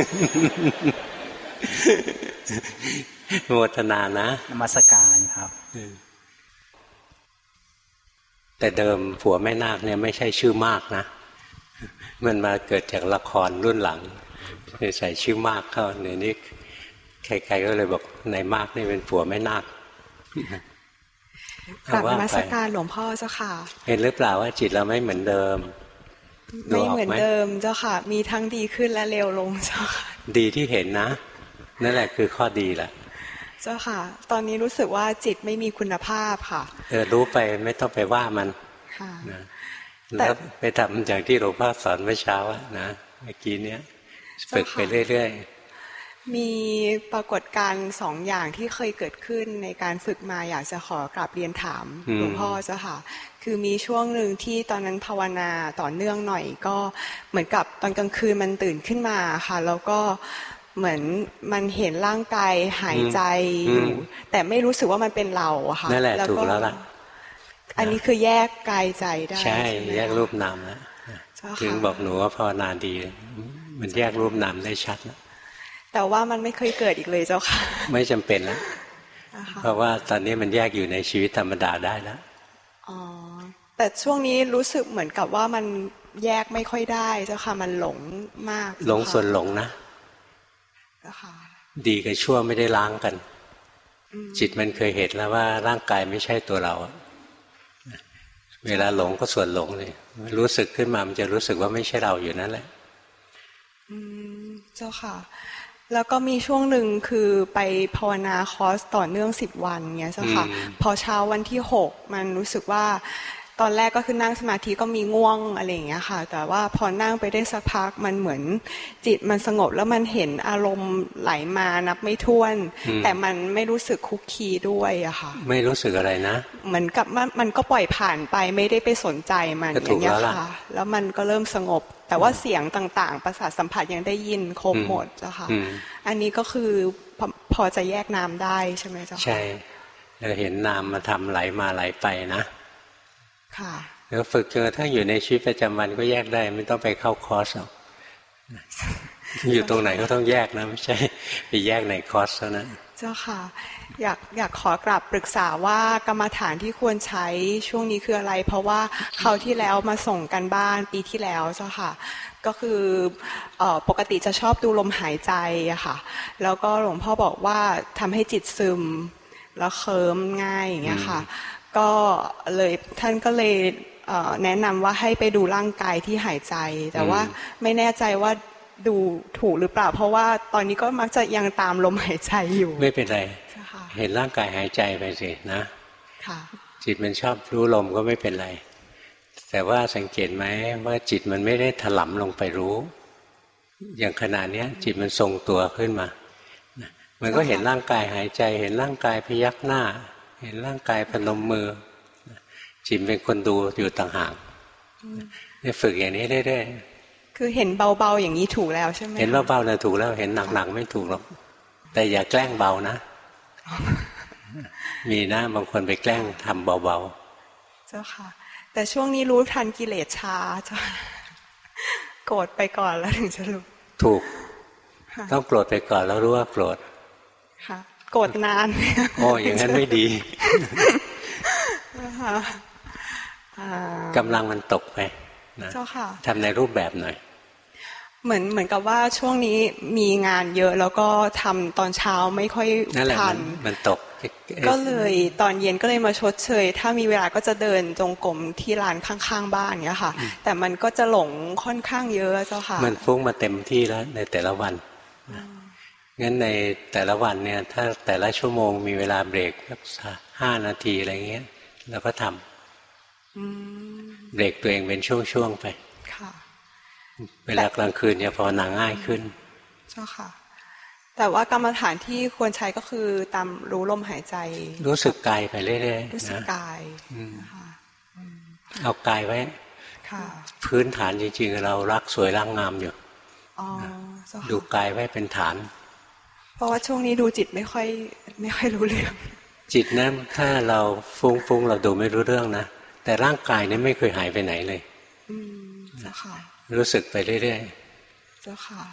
โมทนานะนมัสการครับแต่เดิมผัวแม่นาคเนี่ยไม่ใช่ชื่อมากนะมันมาเกิดจากละครรุ่นหลังใส่ชื่อมากเข้าในนี้ใครๆก็เลยบอกนายมากนี่เป็นผัวแม่นาคกราบนมัสการหลวงพ่อเจ้าค่ะเห็นหรือเปล่าว่าจิตเราไม่เหมือนเดิมไม่เหมือนเดิมเจ้าค่ะมีทั้งดีขึ้นและเลวลงเจ้าค่ะดีที่เห็นนะนั่นแหละคือข้อดีแหละเจ้าค่ะตอนนี้รู้สึกว่าจิตไม่มีคุณภาพค่ะเออรู้ไปไม่ต้องไปว่ามันนะแล้วไปทำอย่างที่หลวงพ่อสอนเมื่อเช้านะเมื่อกี้เนี้ยฝึกไปเรื่อยๆมีปรากฏการณ์สองอย่างที่เคยเกิดขึ้นในการฝึกมาอยากจะขอกราบเรียนถามหลวงพ่อเจ้าค่ะคือมีช่วงหนึ่งที่ตอนนั้นภาวนาต่อเนื่องหน่อยก็เหมือนกับตอนกลางคืนมันตื่นขึ้นมาค่ะแล้วก็เหมือนมันเห็นร่างกายหายใจอยู่แต่ไม่รู้สึกว่ามันเป็นเราอะค่ะนั่นแหละถูกแล้วล่ะอันนี้คือแยกกายใจได้ใช่แยกรูปนามแล้วถึงบอกหนูว่าภาวนาดีมันแยกรูปนามได้ชัดแล้วแต่ว่ามันไม่เคยเกิดอีกเลยเจ้าค่ะไม่จำเป็นแล้วเพราะว่าตอนนี้มันแยกอยู่ในชีวิตธรรมดาได้แล้วอ๋อแต่ช่วงนี้รู้สึกเหมือนกับว่ามันแยกไม่ค่อยได้เจ้าค่ะมันหลงมากหลงส่วนหลงนะดีกับชั่วไม่ได้ล้างกันจิตมันเคยเห็นแล้วว่าร่างกายไม่ใช่ตัวเราเวลาหลงก็ส่วนหลงเลยรู้สึกขึ้นมามันจะรู้สึกว่าไม่ใช่เราอยู่นั่นแหละอืมเจ้าค่ะแล้วก็มีช่วงหนึ่งคือไปภาวนาคอร์สต่อเนื่องสิบวันเงี้ยเจ้าค่ะพอเช้าวันที่หกมันรู้สึกว่าตอนแรกก็คือนั่งสมาธิก็มีง่วงอะไรอย่างเงี้ยค่ะแต่ว่าพอนั่งไปได้สักพักมันเหมือนจิตมันสงบแล้วมันเห็นอารมณ์ไหลมานับไม่ถ้วนแต่มันไม่รู้สึกคุกคีด้วยอะค่ะไม่รู้สึกอะไรนะเหมือนกับมันมันก็ปล่อยผ่านไปไม่ได้ไปสนใจมันอย่างเงี้ยค่ะแล้วมันก็เริ่มสงบแต่ว่าเสียงต่างๆประสาทสัมผัสยังได้ยินครบหมดเจ้าค่ะอันนี้ก็คือพอจะแยกนามได้ใช่ไหมเจ้าค่ะใช่เห็นนามมาทำไหลมาไหลไปนะแล้วฝึกจนกระทั่งอยู่ในชีวิตประจำวันก็แยกได้ไม่ต้องไปเข้าคอร์สหรอกอยู่ตรงไหนก็ต้องแยกนะไม่ใช่ไปแยกในคอร์สเท่านั้นเจ้าค่ะอยากอยากขอกราบปรึกษาว่ากรรมฐานที่ควรใช้ช่วงนี้คืออะไรเพราะว่าคราวที่แล้วมาส่งกันบ้านปีที่แล้วเจ้าค่ะก็คือปกติจะชอบดูลมหายใจอะค่ะแล้วก็หลวงพ่อบอกว่าทำให้จิตซึมแล้วเคลิ้มง่ายอย่างเงี้ยค่ะก็เลยท่านก็เลยแนะนำว่าให้ไปดูร่างกายที่หายใจแต่ว่าไม่แน่ใจว่าดูถูกหรือเปล่าเพราะว่าตอนนี้ก็มักจะยังตามลมหายใจอยู่ไม่เป็นไรเห็นร่างกายหายใจไปสินะจิตมันชอบรู้ลมก็ไม่เป็นไรแต่ว่าสังเกตไหมว่าจิตมันไม่ได้ถลำลงไปรู้อย่างขณะนี้จิตมันทรงตัวขึ้นมามันก็เห็นร่างกายหายใจเห็นร่างกายพยักหน้าเห็นร่างกายพนมมือจิตเป็นคนดูอยู่ต่างหากเนี่ยฝึกอย่างนี้เรื่อยๆคือเห็นเบาๆอย่างนี้ถูกแล้วใช่ไหมเห็นเบาๆเนี่ยถูกแล้วเห็นหนักๆไม่ถูกหรอกแต่อย่าแกล้งเบานะมีนะบางคนไปแกล้งทำเบาๆเจ้าค่ะแต่ช่วงนี้รู้ทันกิเลสช้าเจ้าโกรธไปก่อนแล้วถึงจะรู้ถูกต้องโกรธไปก่อนแล้วรู้ว่าโกรธค่ะโกรธนานโอ้อย่างนั้นไม่ดีกำลังมันตกไปนะทำในรูปแบบหน่อยเหมือนเหมือนกับว่าช่วงนี้มีงานเยอะแล้วก็ทำตอนเช้าไม่ค่อยทันมันตกก็เลยตอนเย็นก็เลยมาชดเชยถ้ามีเวลาก็จะเดินจงกรมที่ลานข้างๆบ้านเนี้ยค่ะแต่มันก็จะหลงค่อนข้างเยอะเจ้าค่ะมันฟุ้งมาเต็มที่แล้วในแต่ละวันงั้นในแต่ละวันเนี่ยถ้าแต่ละชั่วโมงมีเวลาเบรกสักห้านาทีอะไรเงี้ยแล้วก็ทำเบรกตัวเองเป็นช่วงๆไปเวลากลางคืนเนี่ยภาวนาง่ายขึ้นเจ้าค่ะแต่ว่ากรรมฐานที่ควรใช้ก็คือตามรู้ลมหายใจรู้สึกกายไปเรื่อยๆนะรู้สึกกายเอากายไว้พื้นฐานจริงๆเรารักสวยรักงามอยู่ดูกายไว้เป็นฐานเพราะว่าช่วงนี้ดูจิตไม่ค่อยไม่ค่อยรู้เรื่องจิตนั้นถ้าเราฟุ้งฟุ้งเราดูไม่รู้เรื่องนะแต่ร่างกายนี่ไม่เคยหายไปไหนเลยอืมค่ะรู้สึกไปเรื่อยๆเจ้าค่ะ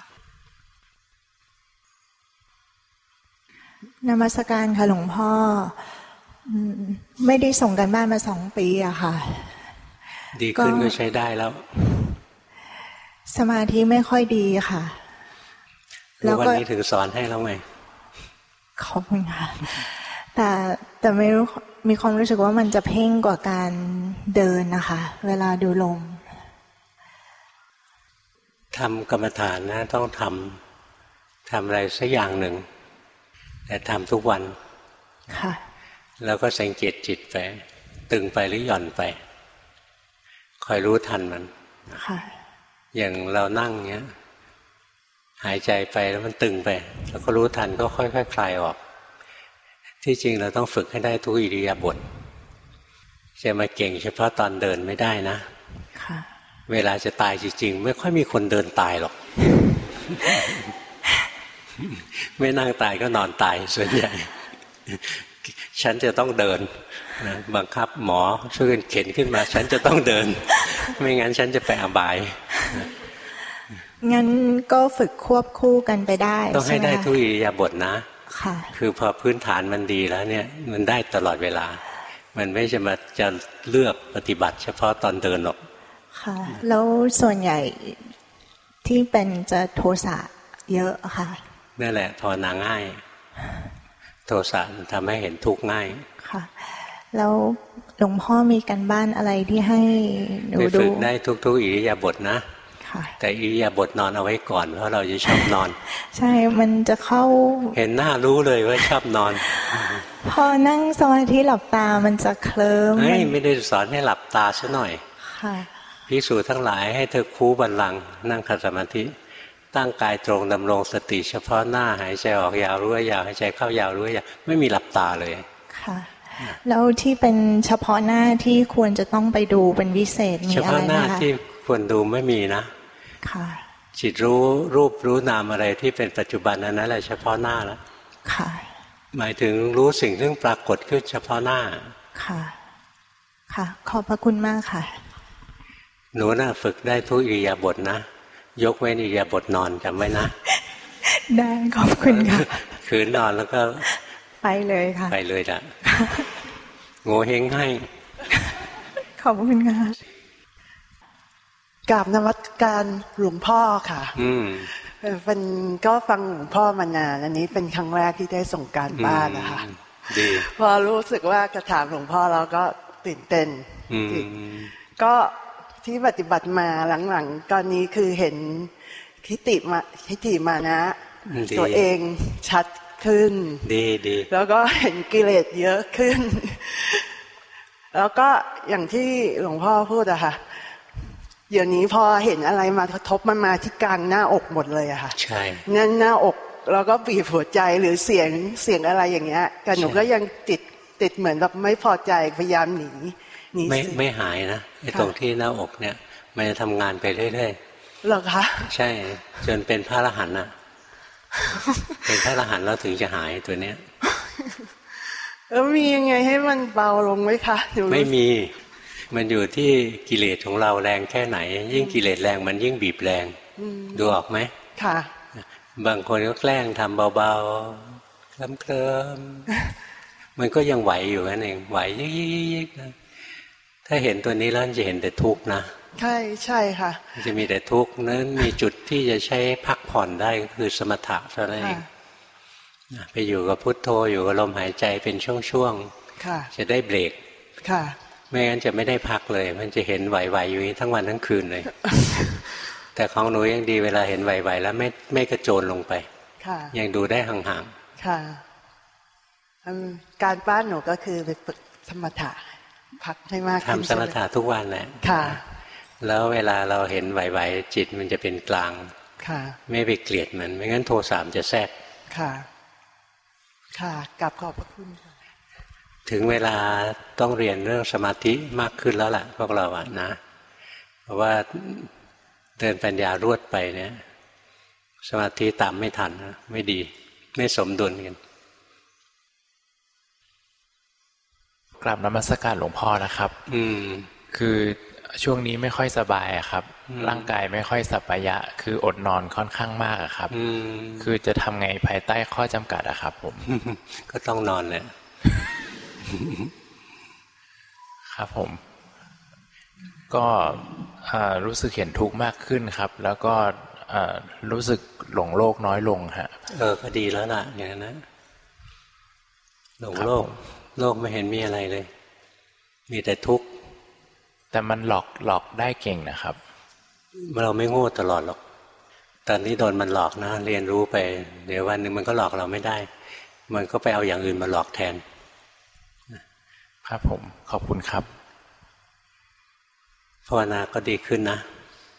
นมัสการค่ะหลวงพ่อไม่ได้ส่งกันบ้านมาสองปีอะค่ะดีขึ้นก็ใช้ได้แล้วสมาธิไม่ค่อยดีค่ะแล้ววันนี้ถึงสอนให้แล้วไงขอบคุณค่ะแต่แต่ไม่รู้มีความรู้สึกว่ามันจะเพ่งกว่าการเดินนะคะเวลาดูลมทำกรรมฐานนะต้องทำทำอะไรสักอย่างหนึ่งแต่ทำทุกวันค่ะแล้วก็สังเกตจิตไปตึงไปหรือหย่อนไปคอยรู้ทันมันค่ะอย่างเรานั่งเงี้ยหายใจไปแล้วมันตึงไปแล้วก็รู้ทันก็ค่อยๆ ค, คลายออกที่จริงเราต้องฝึกให้ได้ทุกอิริยาบถจะมาเก่งเฉพาะตอนเดินไม่ได้นะค่ะเวลาจะตายจริงๆไม่ค่อยมีคนเดินตายหรอก ไม่นั่งตายก็นอนตายส่วนใหญ่ฉันจะต้องเดินนะบังคับหมอช่วยกันเข็นขึ้นมาฉันจะต้องเดินไม่งั้นฉันจะไปอบายงั้นก็ฝึกควบคู่กันไปได้ต้องให้ได้ทุกอิริยาบถนะค่ะคือพอพื้นฐานมันดีแล้วเนี่ยมันได้ตลอดเวลามันไม่จะมาจะเลือกปฏิบัติเฉพาะตอนเดินหรอกค่ะแล้วส่วนใหญ่ที่เป็นจะโทสะเยอะค่ะนั่นแหละภาวนาง่ายโทสะทำให้เห็นทุกข์ง่ายค่ะแล้วหลวงพ่อมีการบ้านอะไรที่ให้หนูดูไปฝึกได้ทุกๆอิริยาบถนะค่ะแต่อิริยาบถนอนเอาไว้ก่อนเพราะเราจะชอบนอนใช่มันจะเข้าเห็นหน้ารู้เลยว่าชอบนอนพอนั่งสมาธิหลับตามันจะเคลิ้มไม่ไม่ได้สอนให้หลับตาซะหน่อยค่ะภิกษุทั้งหลายให้เธอคูบัลลังก์นั่งขัดสมาธิตั้งกายตรงดำรงสติเฉพาะหน้าหายใจออกยาวรู้ว่ายาวหายใจเข้ายาวรู้ว่ายาวไม่มีหลับตาเลยค่ะแล้วที่เป็นเฉพาะหน้าที่ควรจะต้องไปดูเป็นวิเศษมีอะไรไหมคะเฉพาะหน้าที่ควรดูไม่มีนะค่ะจิตรู้รูปรู้นามอะไรที่เป็นปัจจุบันนั้นแหละเฉพาะหน้าแล้วค่ะหมายถึงรู้สิ่งที่ปรากฏขึ้นเฉพาะหน้าค่ะค่ะขอบพระคุณมากค่ะหนูน่ะฝึกได้ทุกอิริยาบถนะยกเว้นอิริยาบถนอนจำไว้นะได้ขอบคุณค่ะคืนนอนแล้วก็ไปเลยค่ะไปเลยละโง่เฮงให้ขอบคุณค่ะกราบนมัสการหลวงพ่อค่ะอืมเป็นก็ฟังหลวงพ่อมานานอันนี้เป็นครั้งแรกที่ได้ส่งการบ้านนะคะดีพอรู้สึกว่ากระถามหลวงพ่อแล้วก็ตื่นเต้นก็ที่ปฏิบัติมาหลังๆตอนนี้คือเห็นทิฏฐิมาทิฏฐิมานะตัวเองชัดขึ้นดีดีแล้วก็เห็นกิเลสเยอะขึ้นแล้วก็อย่างที่หลวงพ่อพูดอะค่ะเดี๋ยวนี้พอเห็นอะไรมากระทบมันมาที่กลางหน้าอกหมดเลยอะค่ะใช่นั่นหน้าอกแล้วก็บีบหัวใจหรือเสียงเสียงอะไรอย่างเงี้ยแต่หนูก็ยังติดติดเหมือนแบบไม่พอใจพยายามหนีไม่ไม่หายนะไอ้ตรงที่หน้าอกเนี่ยมันจะทำงานไปเรื่อยๆเหรอคะใช่จนเป็นพระอรหันต์น่ะเป็นพระอรหันต์แล้วถึงจะหายตัวเนี้ยแล้วมียังไงให้มันเบาลงไหมคะไม่มีมันอยู่ที่กิเลสของเราแรงแค่ไหนยิ่งกิเลสแรงมันยิ่งบีบแรงดูออกไหมค่ะบางคนก็แกล้งทำเบาๆเคลิ้มๆมันก็ยังไหวอยู่นั่นเองไหวยิกๆนะถ้าเห็นตัวนี้แล้วจะเห็นแต่ทุกข์นะใช่ใช่ค่ะจะมีแต่ทุกข์นั้นมีจุดที่จะใช้พักผ่อนได้ก็คือสมถะเท่านั้นเองไปอยู่กับพุทโธอยู่กับลมหายใจเป็นช่วงๆจะได้เบรกค่ะไม่งั้นจะไม่ได้พักเลยมันจะเห็นไหวๆอยู่นี้ทั้งวันทั้งคืนเลยแต่ของหนูยังดีเวลาเห็นไหวๆแล้วไม่ไม่กระโจนลงไปยังดูได้ห่างๆค่ะการบ้านหนูก็คือไปฝึกสมถะพักให้มากทำสมถะทุกวันแหละค่ะแล้วเวลาเราเห็นไหวๆจิตมันจะเป็นกลางค่ะไม่ไปเกลียดมันไม่งั้นโทสะจะแทรกค่ะค่ะกลับขอบพระคุณค่ะถึงเวลาต้องเรียนเรื่องสมาธิมากขึ้นแล้วล่ะพวกเราอ่ะนะเพราะว่าเดินปัญญารวดไปเนี่ยสมาธิตามไม่ทันนะไม่ดีไม่สมดุลกันกราบนมัสการหลวงพ่อนะครับอืมคือช่วงนี้ไม่ค่อยสบายครับร่างกายไม่ค่อยสัปปายะคืออดนอนค่อนข้างมากอะครับคือจะทำไงภายใต้ข้อจำกัดอะครับผมก็ต้องนอนแหละครับผมก็รู้สึกเห็นทุกข์มากขึ้นครับแล้วก็รู้สึกหลงโลกน้อยลงฮะเออก็ดีแล้วล่ะอย่างนั้นนะหลงโลกโลกไม่เห็นมีอะไรเลยมีแต่ทุกข์แต่มันหลอกหลอกได้เก่งนะครับเราไม่โง่ตลอดหรอกตอนนี้โดนมันหลอกนะเรียนรู้ไปเดี๋ยววันหนึ่งมันก็หลอกเราไม่ได้มันก็ไปเอาอย่างอื่นมาหลอกแทนครับผมขอบคุณครับภาวนาก็ดีขึ้นนะ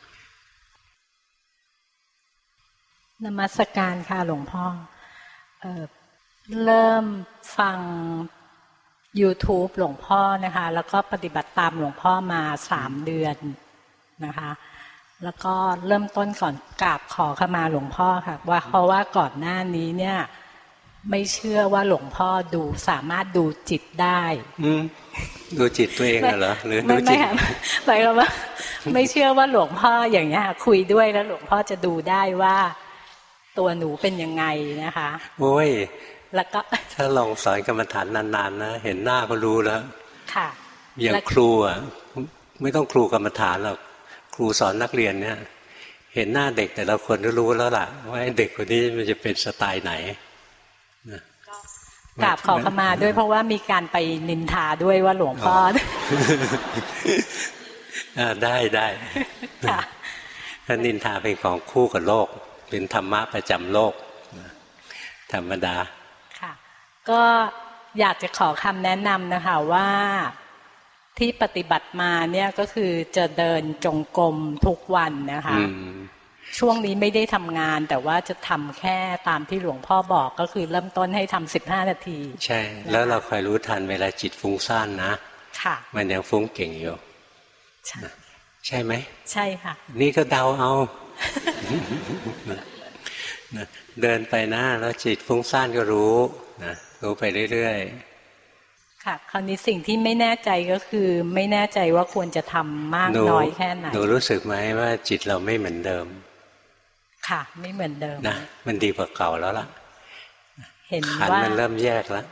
นมัสการค่ะหลวงพ่อ เอ่อ เริ่มฟัง YouTube หลวงพ่อนะคะแล้วก็ปฏิบัติตามหลวงพ่อมาสามเดือนนะคะแล้วก็เริ่มต้นก่อนกราบขอขมาหลวงพ่อค่ะว่าเพราะว่าก่อนหน้านี้เนี่ยไม่เชื่อว่าหลวงพ่อดูสามารถดูจิตได้อืมดูจิตตัวเองเหรอหรือดูจิตหมายความว่าไม่เชื่อว่าหลวงพ่ออย่างเงี้ยคุยด้วยแล้วหลวงพ่อจะดูได้ว่าตัวหนูเป็นยังไงนะคะโอ้ยแล้วก็ถ้าลองสอนกรรมฐานนานๆนะเห็นหน้าก็รู้แล้วค่ะอย่างครูอ่ะไม่ต้องครูกรรมฐานหรอกครูสอนนักเรียนเนี่ยเห็นหน้าเด็กแต่ละคนก็รู้แล้วล่ะว่าเด็กคนนี้มันจะเป็นสไตล์ไหนกราบขอขมาด้วยเพราะว่ามีการไปนินทาด้วยว่าหลวงพ่อได้ได้ถ้านินทาเป็นของคู่กับโลกเป็นธรรมะประจำโลกธรรมดาค่ะก็อยากจะขอคำแนะนำนะคะว่าที่ปฏิบัติมาเนี่ยก็คือจะเดินจงกรมทุกวันนะคะช่วงนี้ไม่ได้ทำงานแต่ว่าจะทำแค่ตามที่หลวงพ่อบอกก็คือเริ่มต้นให้ทำสิบห้านาทีใช่แล้วเราคอยรู้ทันเวลาจิตฟุ้งซ่านนะค่ะมันยังฟุ้งเก่งอยู่ใช่ใช่ไหมใช่ค่ะนี่ก็เดาเอาเดินไปนะแล้วจิตฟุ้งซ่านก็รู้นะรู้ไปเรื่อยๆค่ะคราวนี้สิ่งที่ไม่แน่ใจก็คือไม่แน่ใจว่าควรจะทำมากน้อยแค่ไหนหนูรู้สึกไหมว่าจิตเราไม่เหมือนเดิมค่ะไม่เหมือนเดิมนะมันดีกว่าเก่าแล้วล่ะเห็นว่าขันมันเริ่มแยกแล้ว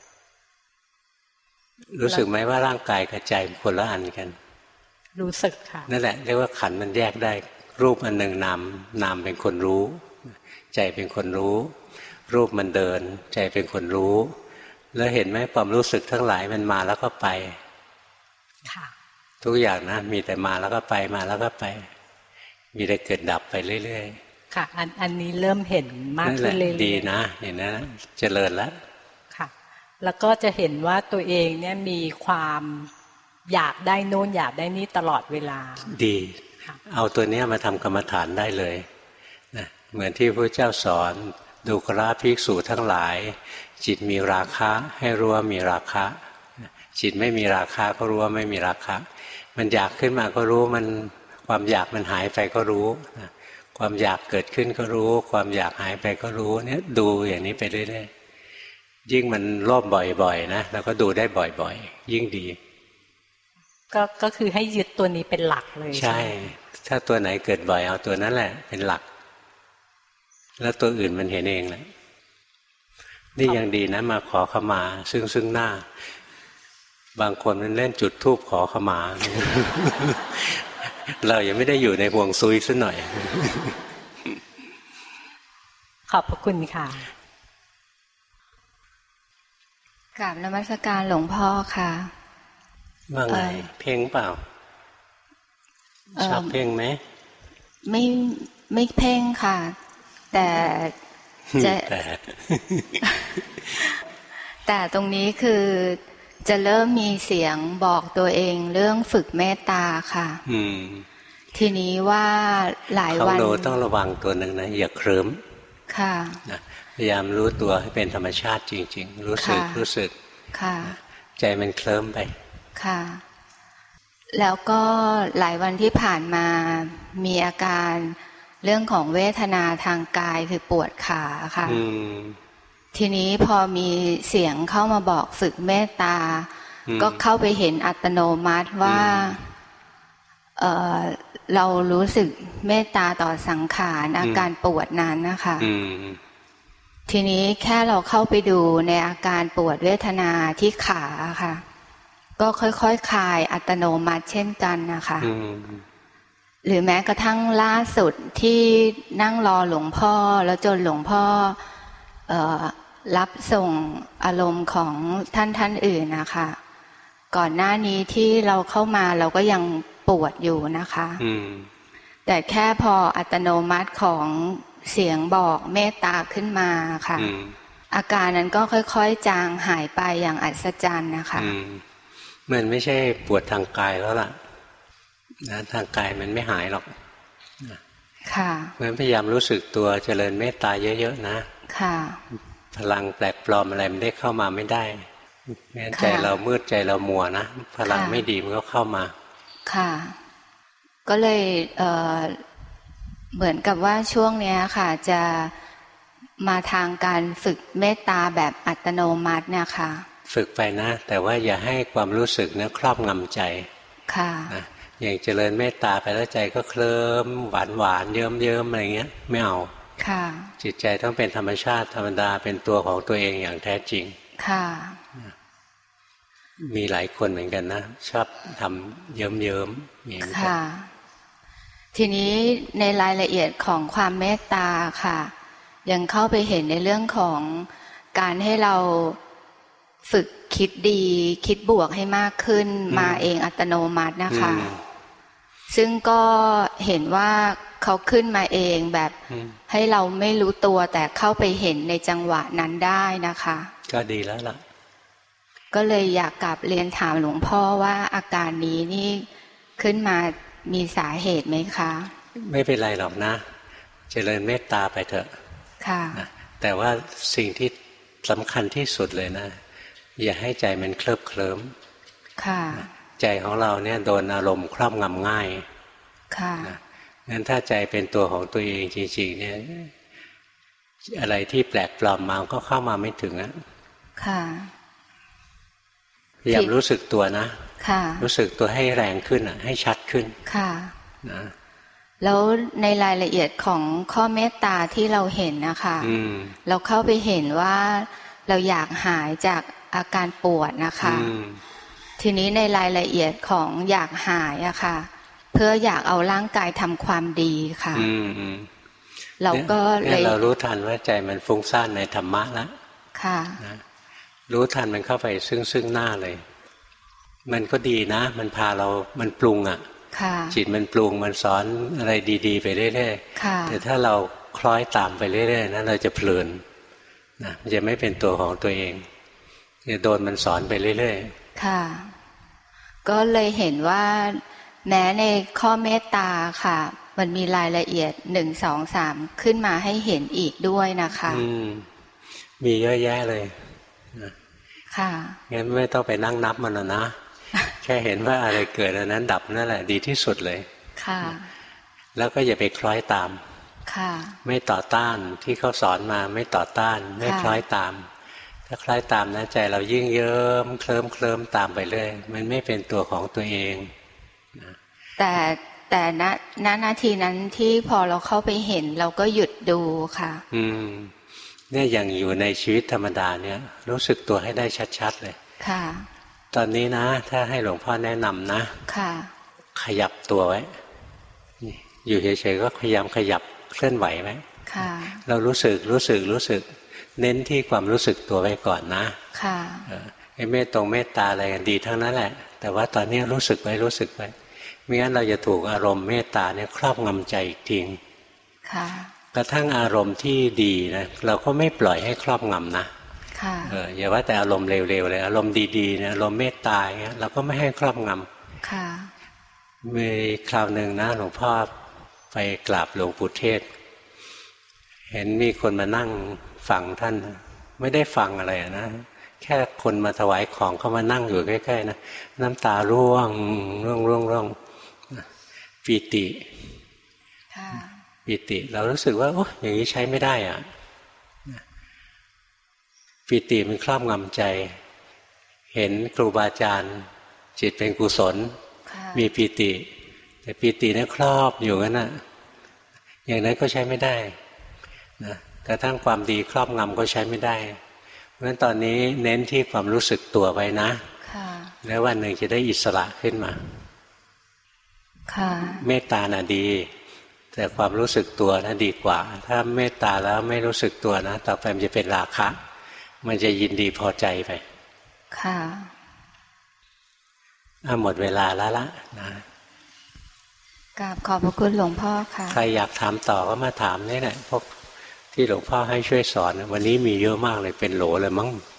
รู้สึกไหมว่าร่างกายกับใจคนละอันกันรู้สึกค่ะนั่นแหละเรียกว่าขันมันแยกได้รูปอันหนึ่งนามนามเป็นคนรู้ใจเป็นคนรู้รูปมันเดินใจเป็นคนรู้แล้วเห็นไหมความรู้สึกทั้งหลายมันมาแล้วก็ไปค่ะทุกอย่างนะมีแต่มาแล้วก็ไปมาแล้วก็ไปมีแต่เกิดดับไปเรื่อยๆค่ะอันอันนี้เริ่มเห็นมากขึ้นเรื่อยๆดีนะเห็นนะเจริญแล้วค่ะแล้วก็จะเห็นว่าตัวเองเนี่ยมีความอยากได้โน้นอยากได้นี้ตลอดเวลาดีเอาตัวนี้มาทำกรรมฐานได้เลยนะเหมือนที่พระเจ้าสอนดูกราภิกษุทั้งหลายจิตมีราคะให้รู้ว่ามีราคะจิตไม่มีราคะก็รู้ว่าไม่มีราคะมันอยากขึ้นมาก็รู้มันความอยากมันหายไปก็รู้นะความอยากเกิดขึ้นก็รู้ความอยากหายไปก็รู้เนี่ยดูอย่างนี้ไปเรื่อยๆยิ่งมันโลภบ่อยๆนะแล้วก็ดูได้บ่อยๆยิ่งดีก็ก็คือให้ยึดตัวนี้เป็นหลักเลยใช่ถ้าตัวไหนเกิดบ่อยเอาตัวนั้นแหละเป็นหลักแล้วตัวอื่นมันเห็นเองแหละนี่ยังดีนะมาขอขมาซึ่งซึ่งหน้าบางคนมันเล่นจุดธูปขอขมาเรายังไม่ได้อยู่ในห่วงซุยซะหน่อยขอบพระคุณค่ะกราบนมัสการหลวงพ่อค่ะว่าไงเพ่งเปล่าชอบเพ่งไหมไม่ไม่เพ่งค่ะแต่จะแต่แต่ตรงนี้คือจะเริ่มมีเสียงบอกตัวเองเรื่องฝึกเมตตาค่ะทีนี้ว่าหลายวันเราต้องระวังตัวหนึ่งนะอย่าเคลิ้มค่ะนะพยายามรู้ตัวให้เป็นธรรมชาติจริงๆรู้สึกรู้สึกค่ะใจมันเคลิ้มไปค่ะแล้วก็หลายวันที่ผ่านมามีอาการเรื่องของเวทนาทางกายคือปวดขาค่ะทีนี้พอมีเสียงเข้ามาบอกฝึกเมตตาก็เข้าไปเห็นอัตโนมัติว่าเอ่อเรารู้สึกเมตตาต่อสังขารอาการปวดนั้นนะคะทีนี้แค่เราเข้าไปดูในอาการปวดเวทนาที่ขาค่ะก็ค่อยๆ ค, คลายอัตโนมัติเช่นกันนะคะหรือแม้กระทั่งล่าสุดที่นั่งรอหลวงพ่อแล้วจนหลวงพ่อเอ่อรับส่งอารมณ์ของท่านท่านอื่นนะคะก่อนหน้านี้ที่เราเข้ามาเราก็ยังปวดอยู่นะคะแต่แค่พออัตโนมัติของเสียงบอกเมตตาขึ้นมาค่ะอาการนั้นก็ค่อยๆจางหายไปอย่างอัศจรรย์นะคะมันไม่ใช่ปวดทางกายแล้วล่ะนะทางกายมันไม่หายหรอกค่ะเพราะฉะนั้นพยายามรู้สึกตัวเจริญเมตตาเยอะๆนะค่ะพลังแปลกปลอมอะไรมันได้เข้ามาไม่ได้แม้ใจเรามืดใจเรามัวนะพลังไม่ดีมันก็เข้ามาค่ะก็เลยเอ่อเหมือนกับว่าช่วงเนี้ยค่ะจะมาทางการฝึกเมตตาแบบอัตโนมัติเนี่ยค่ะฝึกไปนะแต่ว่าอย่าให้ความรู้สึกเนี่ยครอบงำใจค่ะนะอย่างเจริญเมตตาไปแล้วใจก็เคลิ้มหวานหวานเยิ้มเยิ้มอะไรเงี้ยไม่เอาค่ะจิตใจต้องเป็นธรรมชาติธรรมดาเป็นตัวของตัวเองอย่างแท้จริงค่ะมีหลายคนเหมือนกันนะชอบทำเยิ้มเยิ้มอย่างนี้ค่ะทีนี้ในรายละเอียดของความเมตตาค่ะยังเข้าไปเห็นในเรื่องของการให้เราฝึกคิดดีคิดบวกให้มากขึ้นมาเองอัตโนมัตินะคะซึ่งก็เห็นว่าเขาขึ้นมาเองแบบให้เราไม่รู้ตัวแต่เข้าไปเห็นในจังหวะนั้นได้นะคะก็ดีแล้วล่ะก็เลยอยากกลับเรียนถามหลวงพ่อว่าอาการนี้นี่ขึ้นมามีสาเหตุไหมคะไม่เป็นไรหรอกนะเจริญเมตตาไปเถอะค่ะนะแต่ว่าสิ่งที่สำคัญที่สุดเลยนะอย่าให้ใจมันเคลิบเคลิ้มค่ะใจของเราเนี่ยโดนอารมณ์ครอบงำง่ายค่ะงั้นถ้าใจเป็นตัวของตัวเองจริงๆเนี่ยอะไรที่แปลกปลอมมาก็เข้ามาไม่ถึงอ่ะค่ะพยายามรู้สึกตัวนะค่ะรู้สึกตัวให้แรงขึ้นอ่ะให้ชัดขึ้นค่ะนะแล้วในรายละเอียดของข้อเมตตาที่เราเห็นนะคะเราเข้าไปเห็นว่าเราอยากหายจากอาการปวดนะคะทีนี้ในรายละเอียดของอยากหายอะค่ะเพื่ออยากเอาร่างกายทำความดีค่ะเราก็เลยเรารู้ทันว่าใจมันฟุ้งซ่านในธรรมะแล้วค่ะรู้ทันมันเข้าไปซึ่งซึ่งหน้าเลยมันก็ดีนะมันพาเรามันปรุงอ่ะจิตมันปรุงมันสอนอะไรดีๆไปเรื่อยๆแต่ถ้าเราคล้อยตามไปเรื่อยๆนะเราจะเพลินนะมันจะไม่เป็นตัวของตัวเองจะโดนมันสอนไปเรื่อยๆค่ะก็เลยเห็นว่าแม้ในข้อเมตตาค่ะมันมีรายละเอียดหนึ่งสองสามขึ้นมาให้เห็นอีกด้วยนะคะอืมมีเยอะแยะเลยนะค่ะงั้นไม่ต้องไปนั่งนับมันนะแค่เห็นว่าอะไรเกิดอันนั้นดับนั่นแหละดีที่สุดเลยค่ะแล้วก็อย่าไปคล้อยตามค่ะไม่ต่อต้านที่เขาสอนมาไม่ต่อต้านไม่คล้อยตามถ้าคล้อยตามนะใจเรายิ่งเยิ้มเคลิ้มเคลิ้มตามไปเรื่อยมันไม่เป็นตัวของตัวเองแต่แต่ณณนาทีนั้นที่พอเราเข้าไปเห็นเราก็หยุดดูค่ะอืมเนี่ยอย่างอยู่ในชีวิตธรรมดาเนี่ยรู้สึกตัวให้ได้ชัดๆเลยค่ะตอนนี้นะถ้าให้หลวงพ่อแนะนำนะค่ะขยับตัวไว้อยู่เฉยๆก็พยายามขยับเคลื่อนไหวไว้ค่ะเรารู้สึกรู้สึกรู้สึกเน้นที่ความรู้สึกตัวไว้ก่อนนะค่ะไอ้เมตตงเมตตาอะไรกันดีทั้งนั้นแหละแต่ว่าตอนนี้รู้สึกไว้รู้สึกไว้ไม่งั้นเราจะถูกอารมณ์เมตตาเนี่ยครอบงำใจอีกทีค่ะกระทั่งอารมณ์ที่ดีนะเราก็ไม่ปล่อยให้ครอบงำนะค่ะเอออย่าว่าแต่อารมณ์เร็วๆเลยอารมณ์ดีๆเนี่ยอารมณ์เมตตาอย่างเงี้ยเราก็ไม่ให้ครอบงำค่ะมีคราวหนึ่งนะหลวงพ่อไปกราบหลวงปู่เทศเห็นมีคนมานั่งฟังท่านไม่ได้ฟังอะไรนะแค่คนมาถวายของเขามานั่งอยู่ใกล้ๆนะน้ำตาร่วงร่วงร่วงร่วงปีติปีติเรารู้สึกว่าโอ้อย่างนี้ใช้ไม่ได้อ่ะปีติมันครอบงำใจเห็นครูบาอาจารย์จิตเป็นกุศลมีปีติแต่ปีติเนี่ยครอบอยู่งั้นน่ะอย่างนั้นก็ใช้ไม่ได้นะกระทั่งความดีครอบงำก็ใช้ไม่ได้เพราะฉะนั้นตอนนี้เน้นที่ความรู้สึกตัวไว้นะแล้ววันหนึ่งจะได้อิสระขึ้นมาเมตตาน่ะดีแต่ความรู้สึกตัวน่ะดีกว่าถ้าเมตตาแล้วไม่รู้สึกตัวนะต่อไปมันจะเป็นราคะมันจะยินดีพอใจไปค่ะหมดเวลาแล้วละนะกราบขอบพระคุณหลวงพ่อค่ะใครอยากถามต่อก็มาถามนี่แหละพวกที่หลวงพ่อให้ช่วยสอนวันนี้มีเยอะมากเลยเป็นโหลเลยมั้ง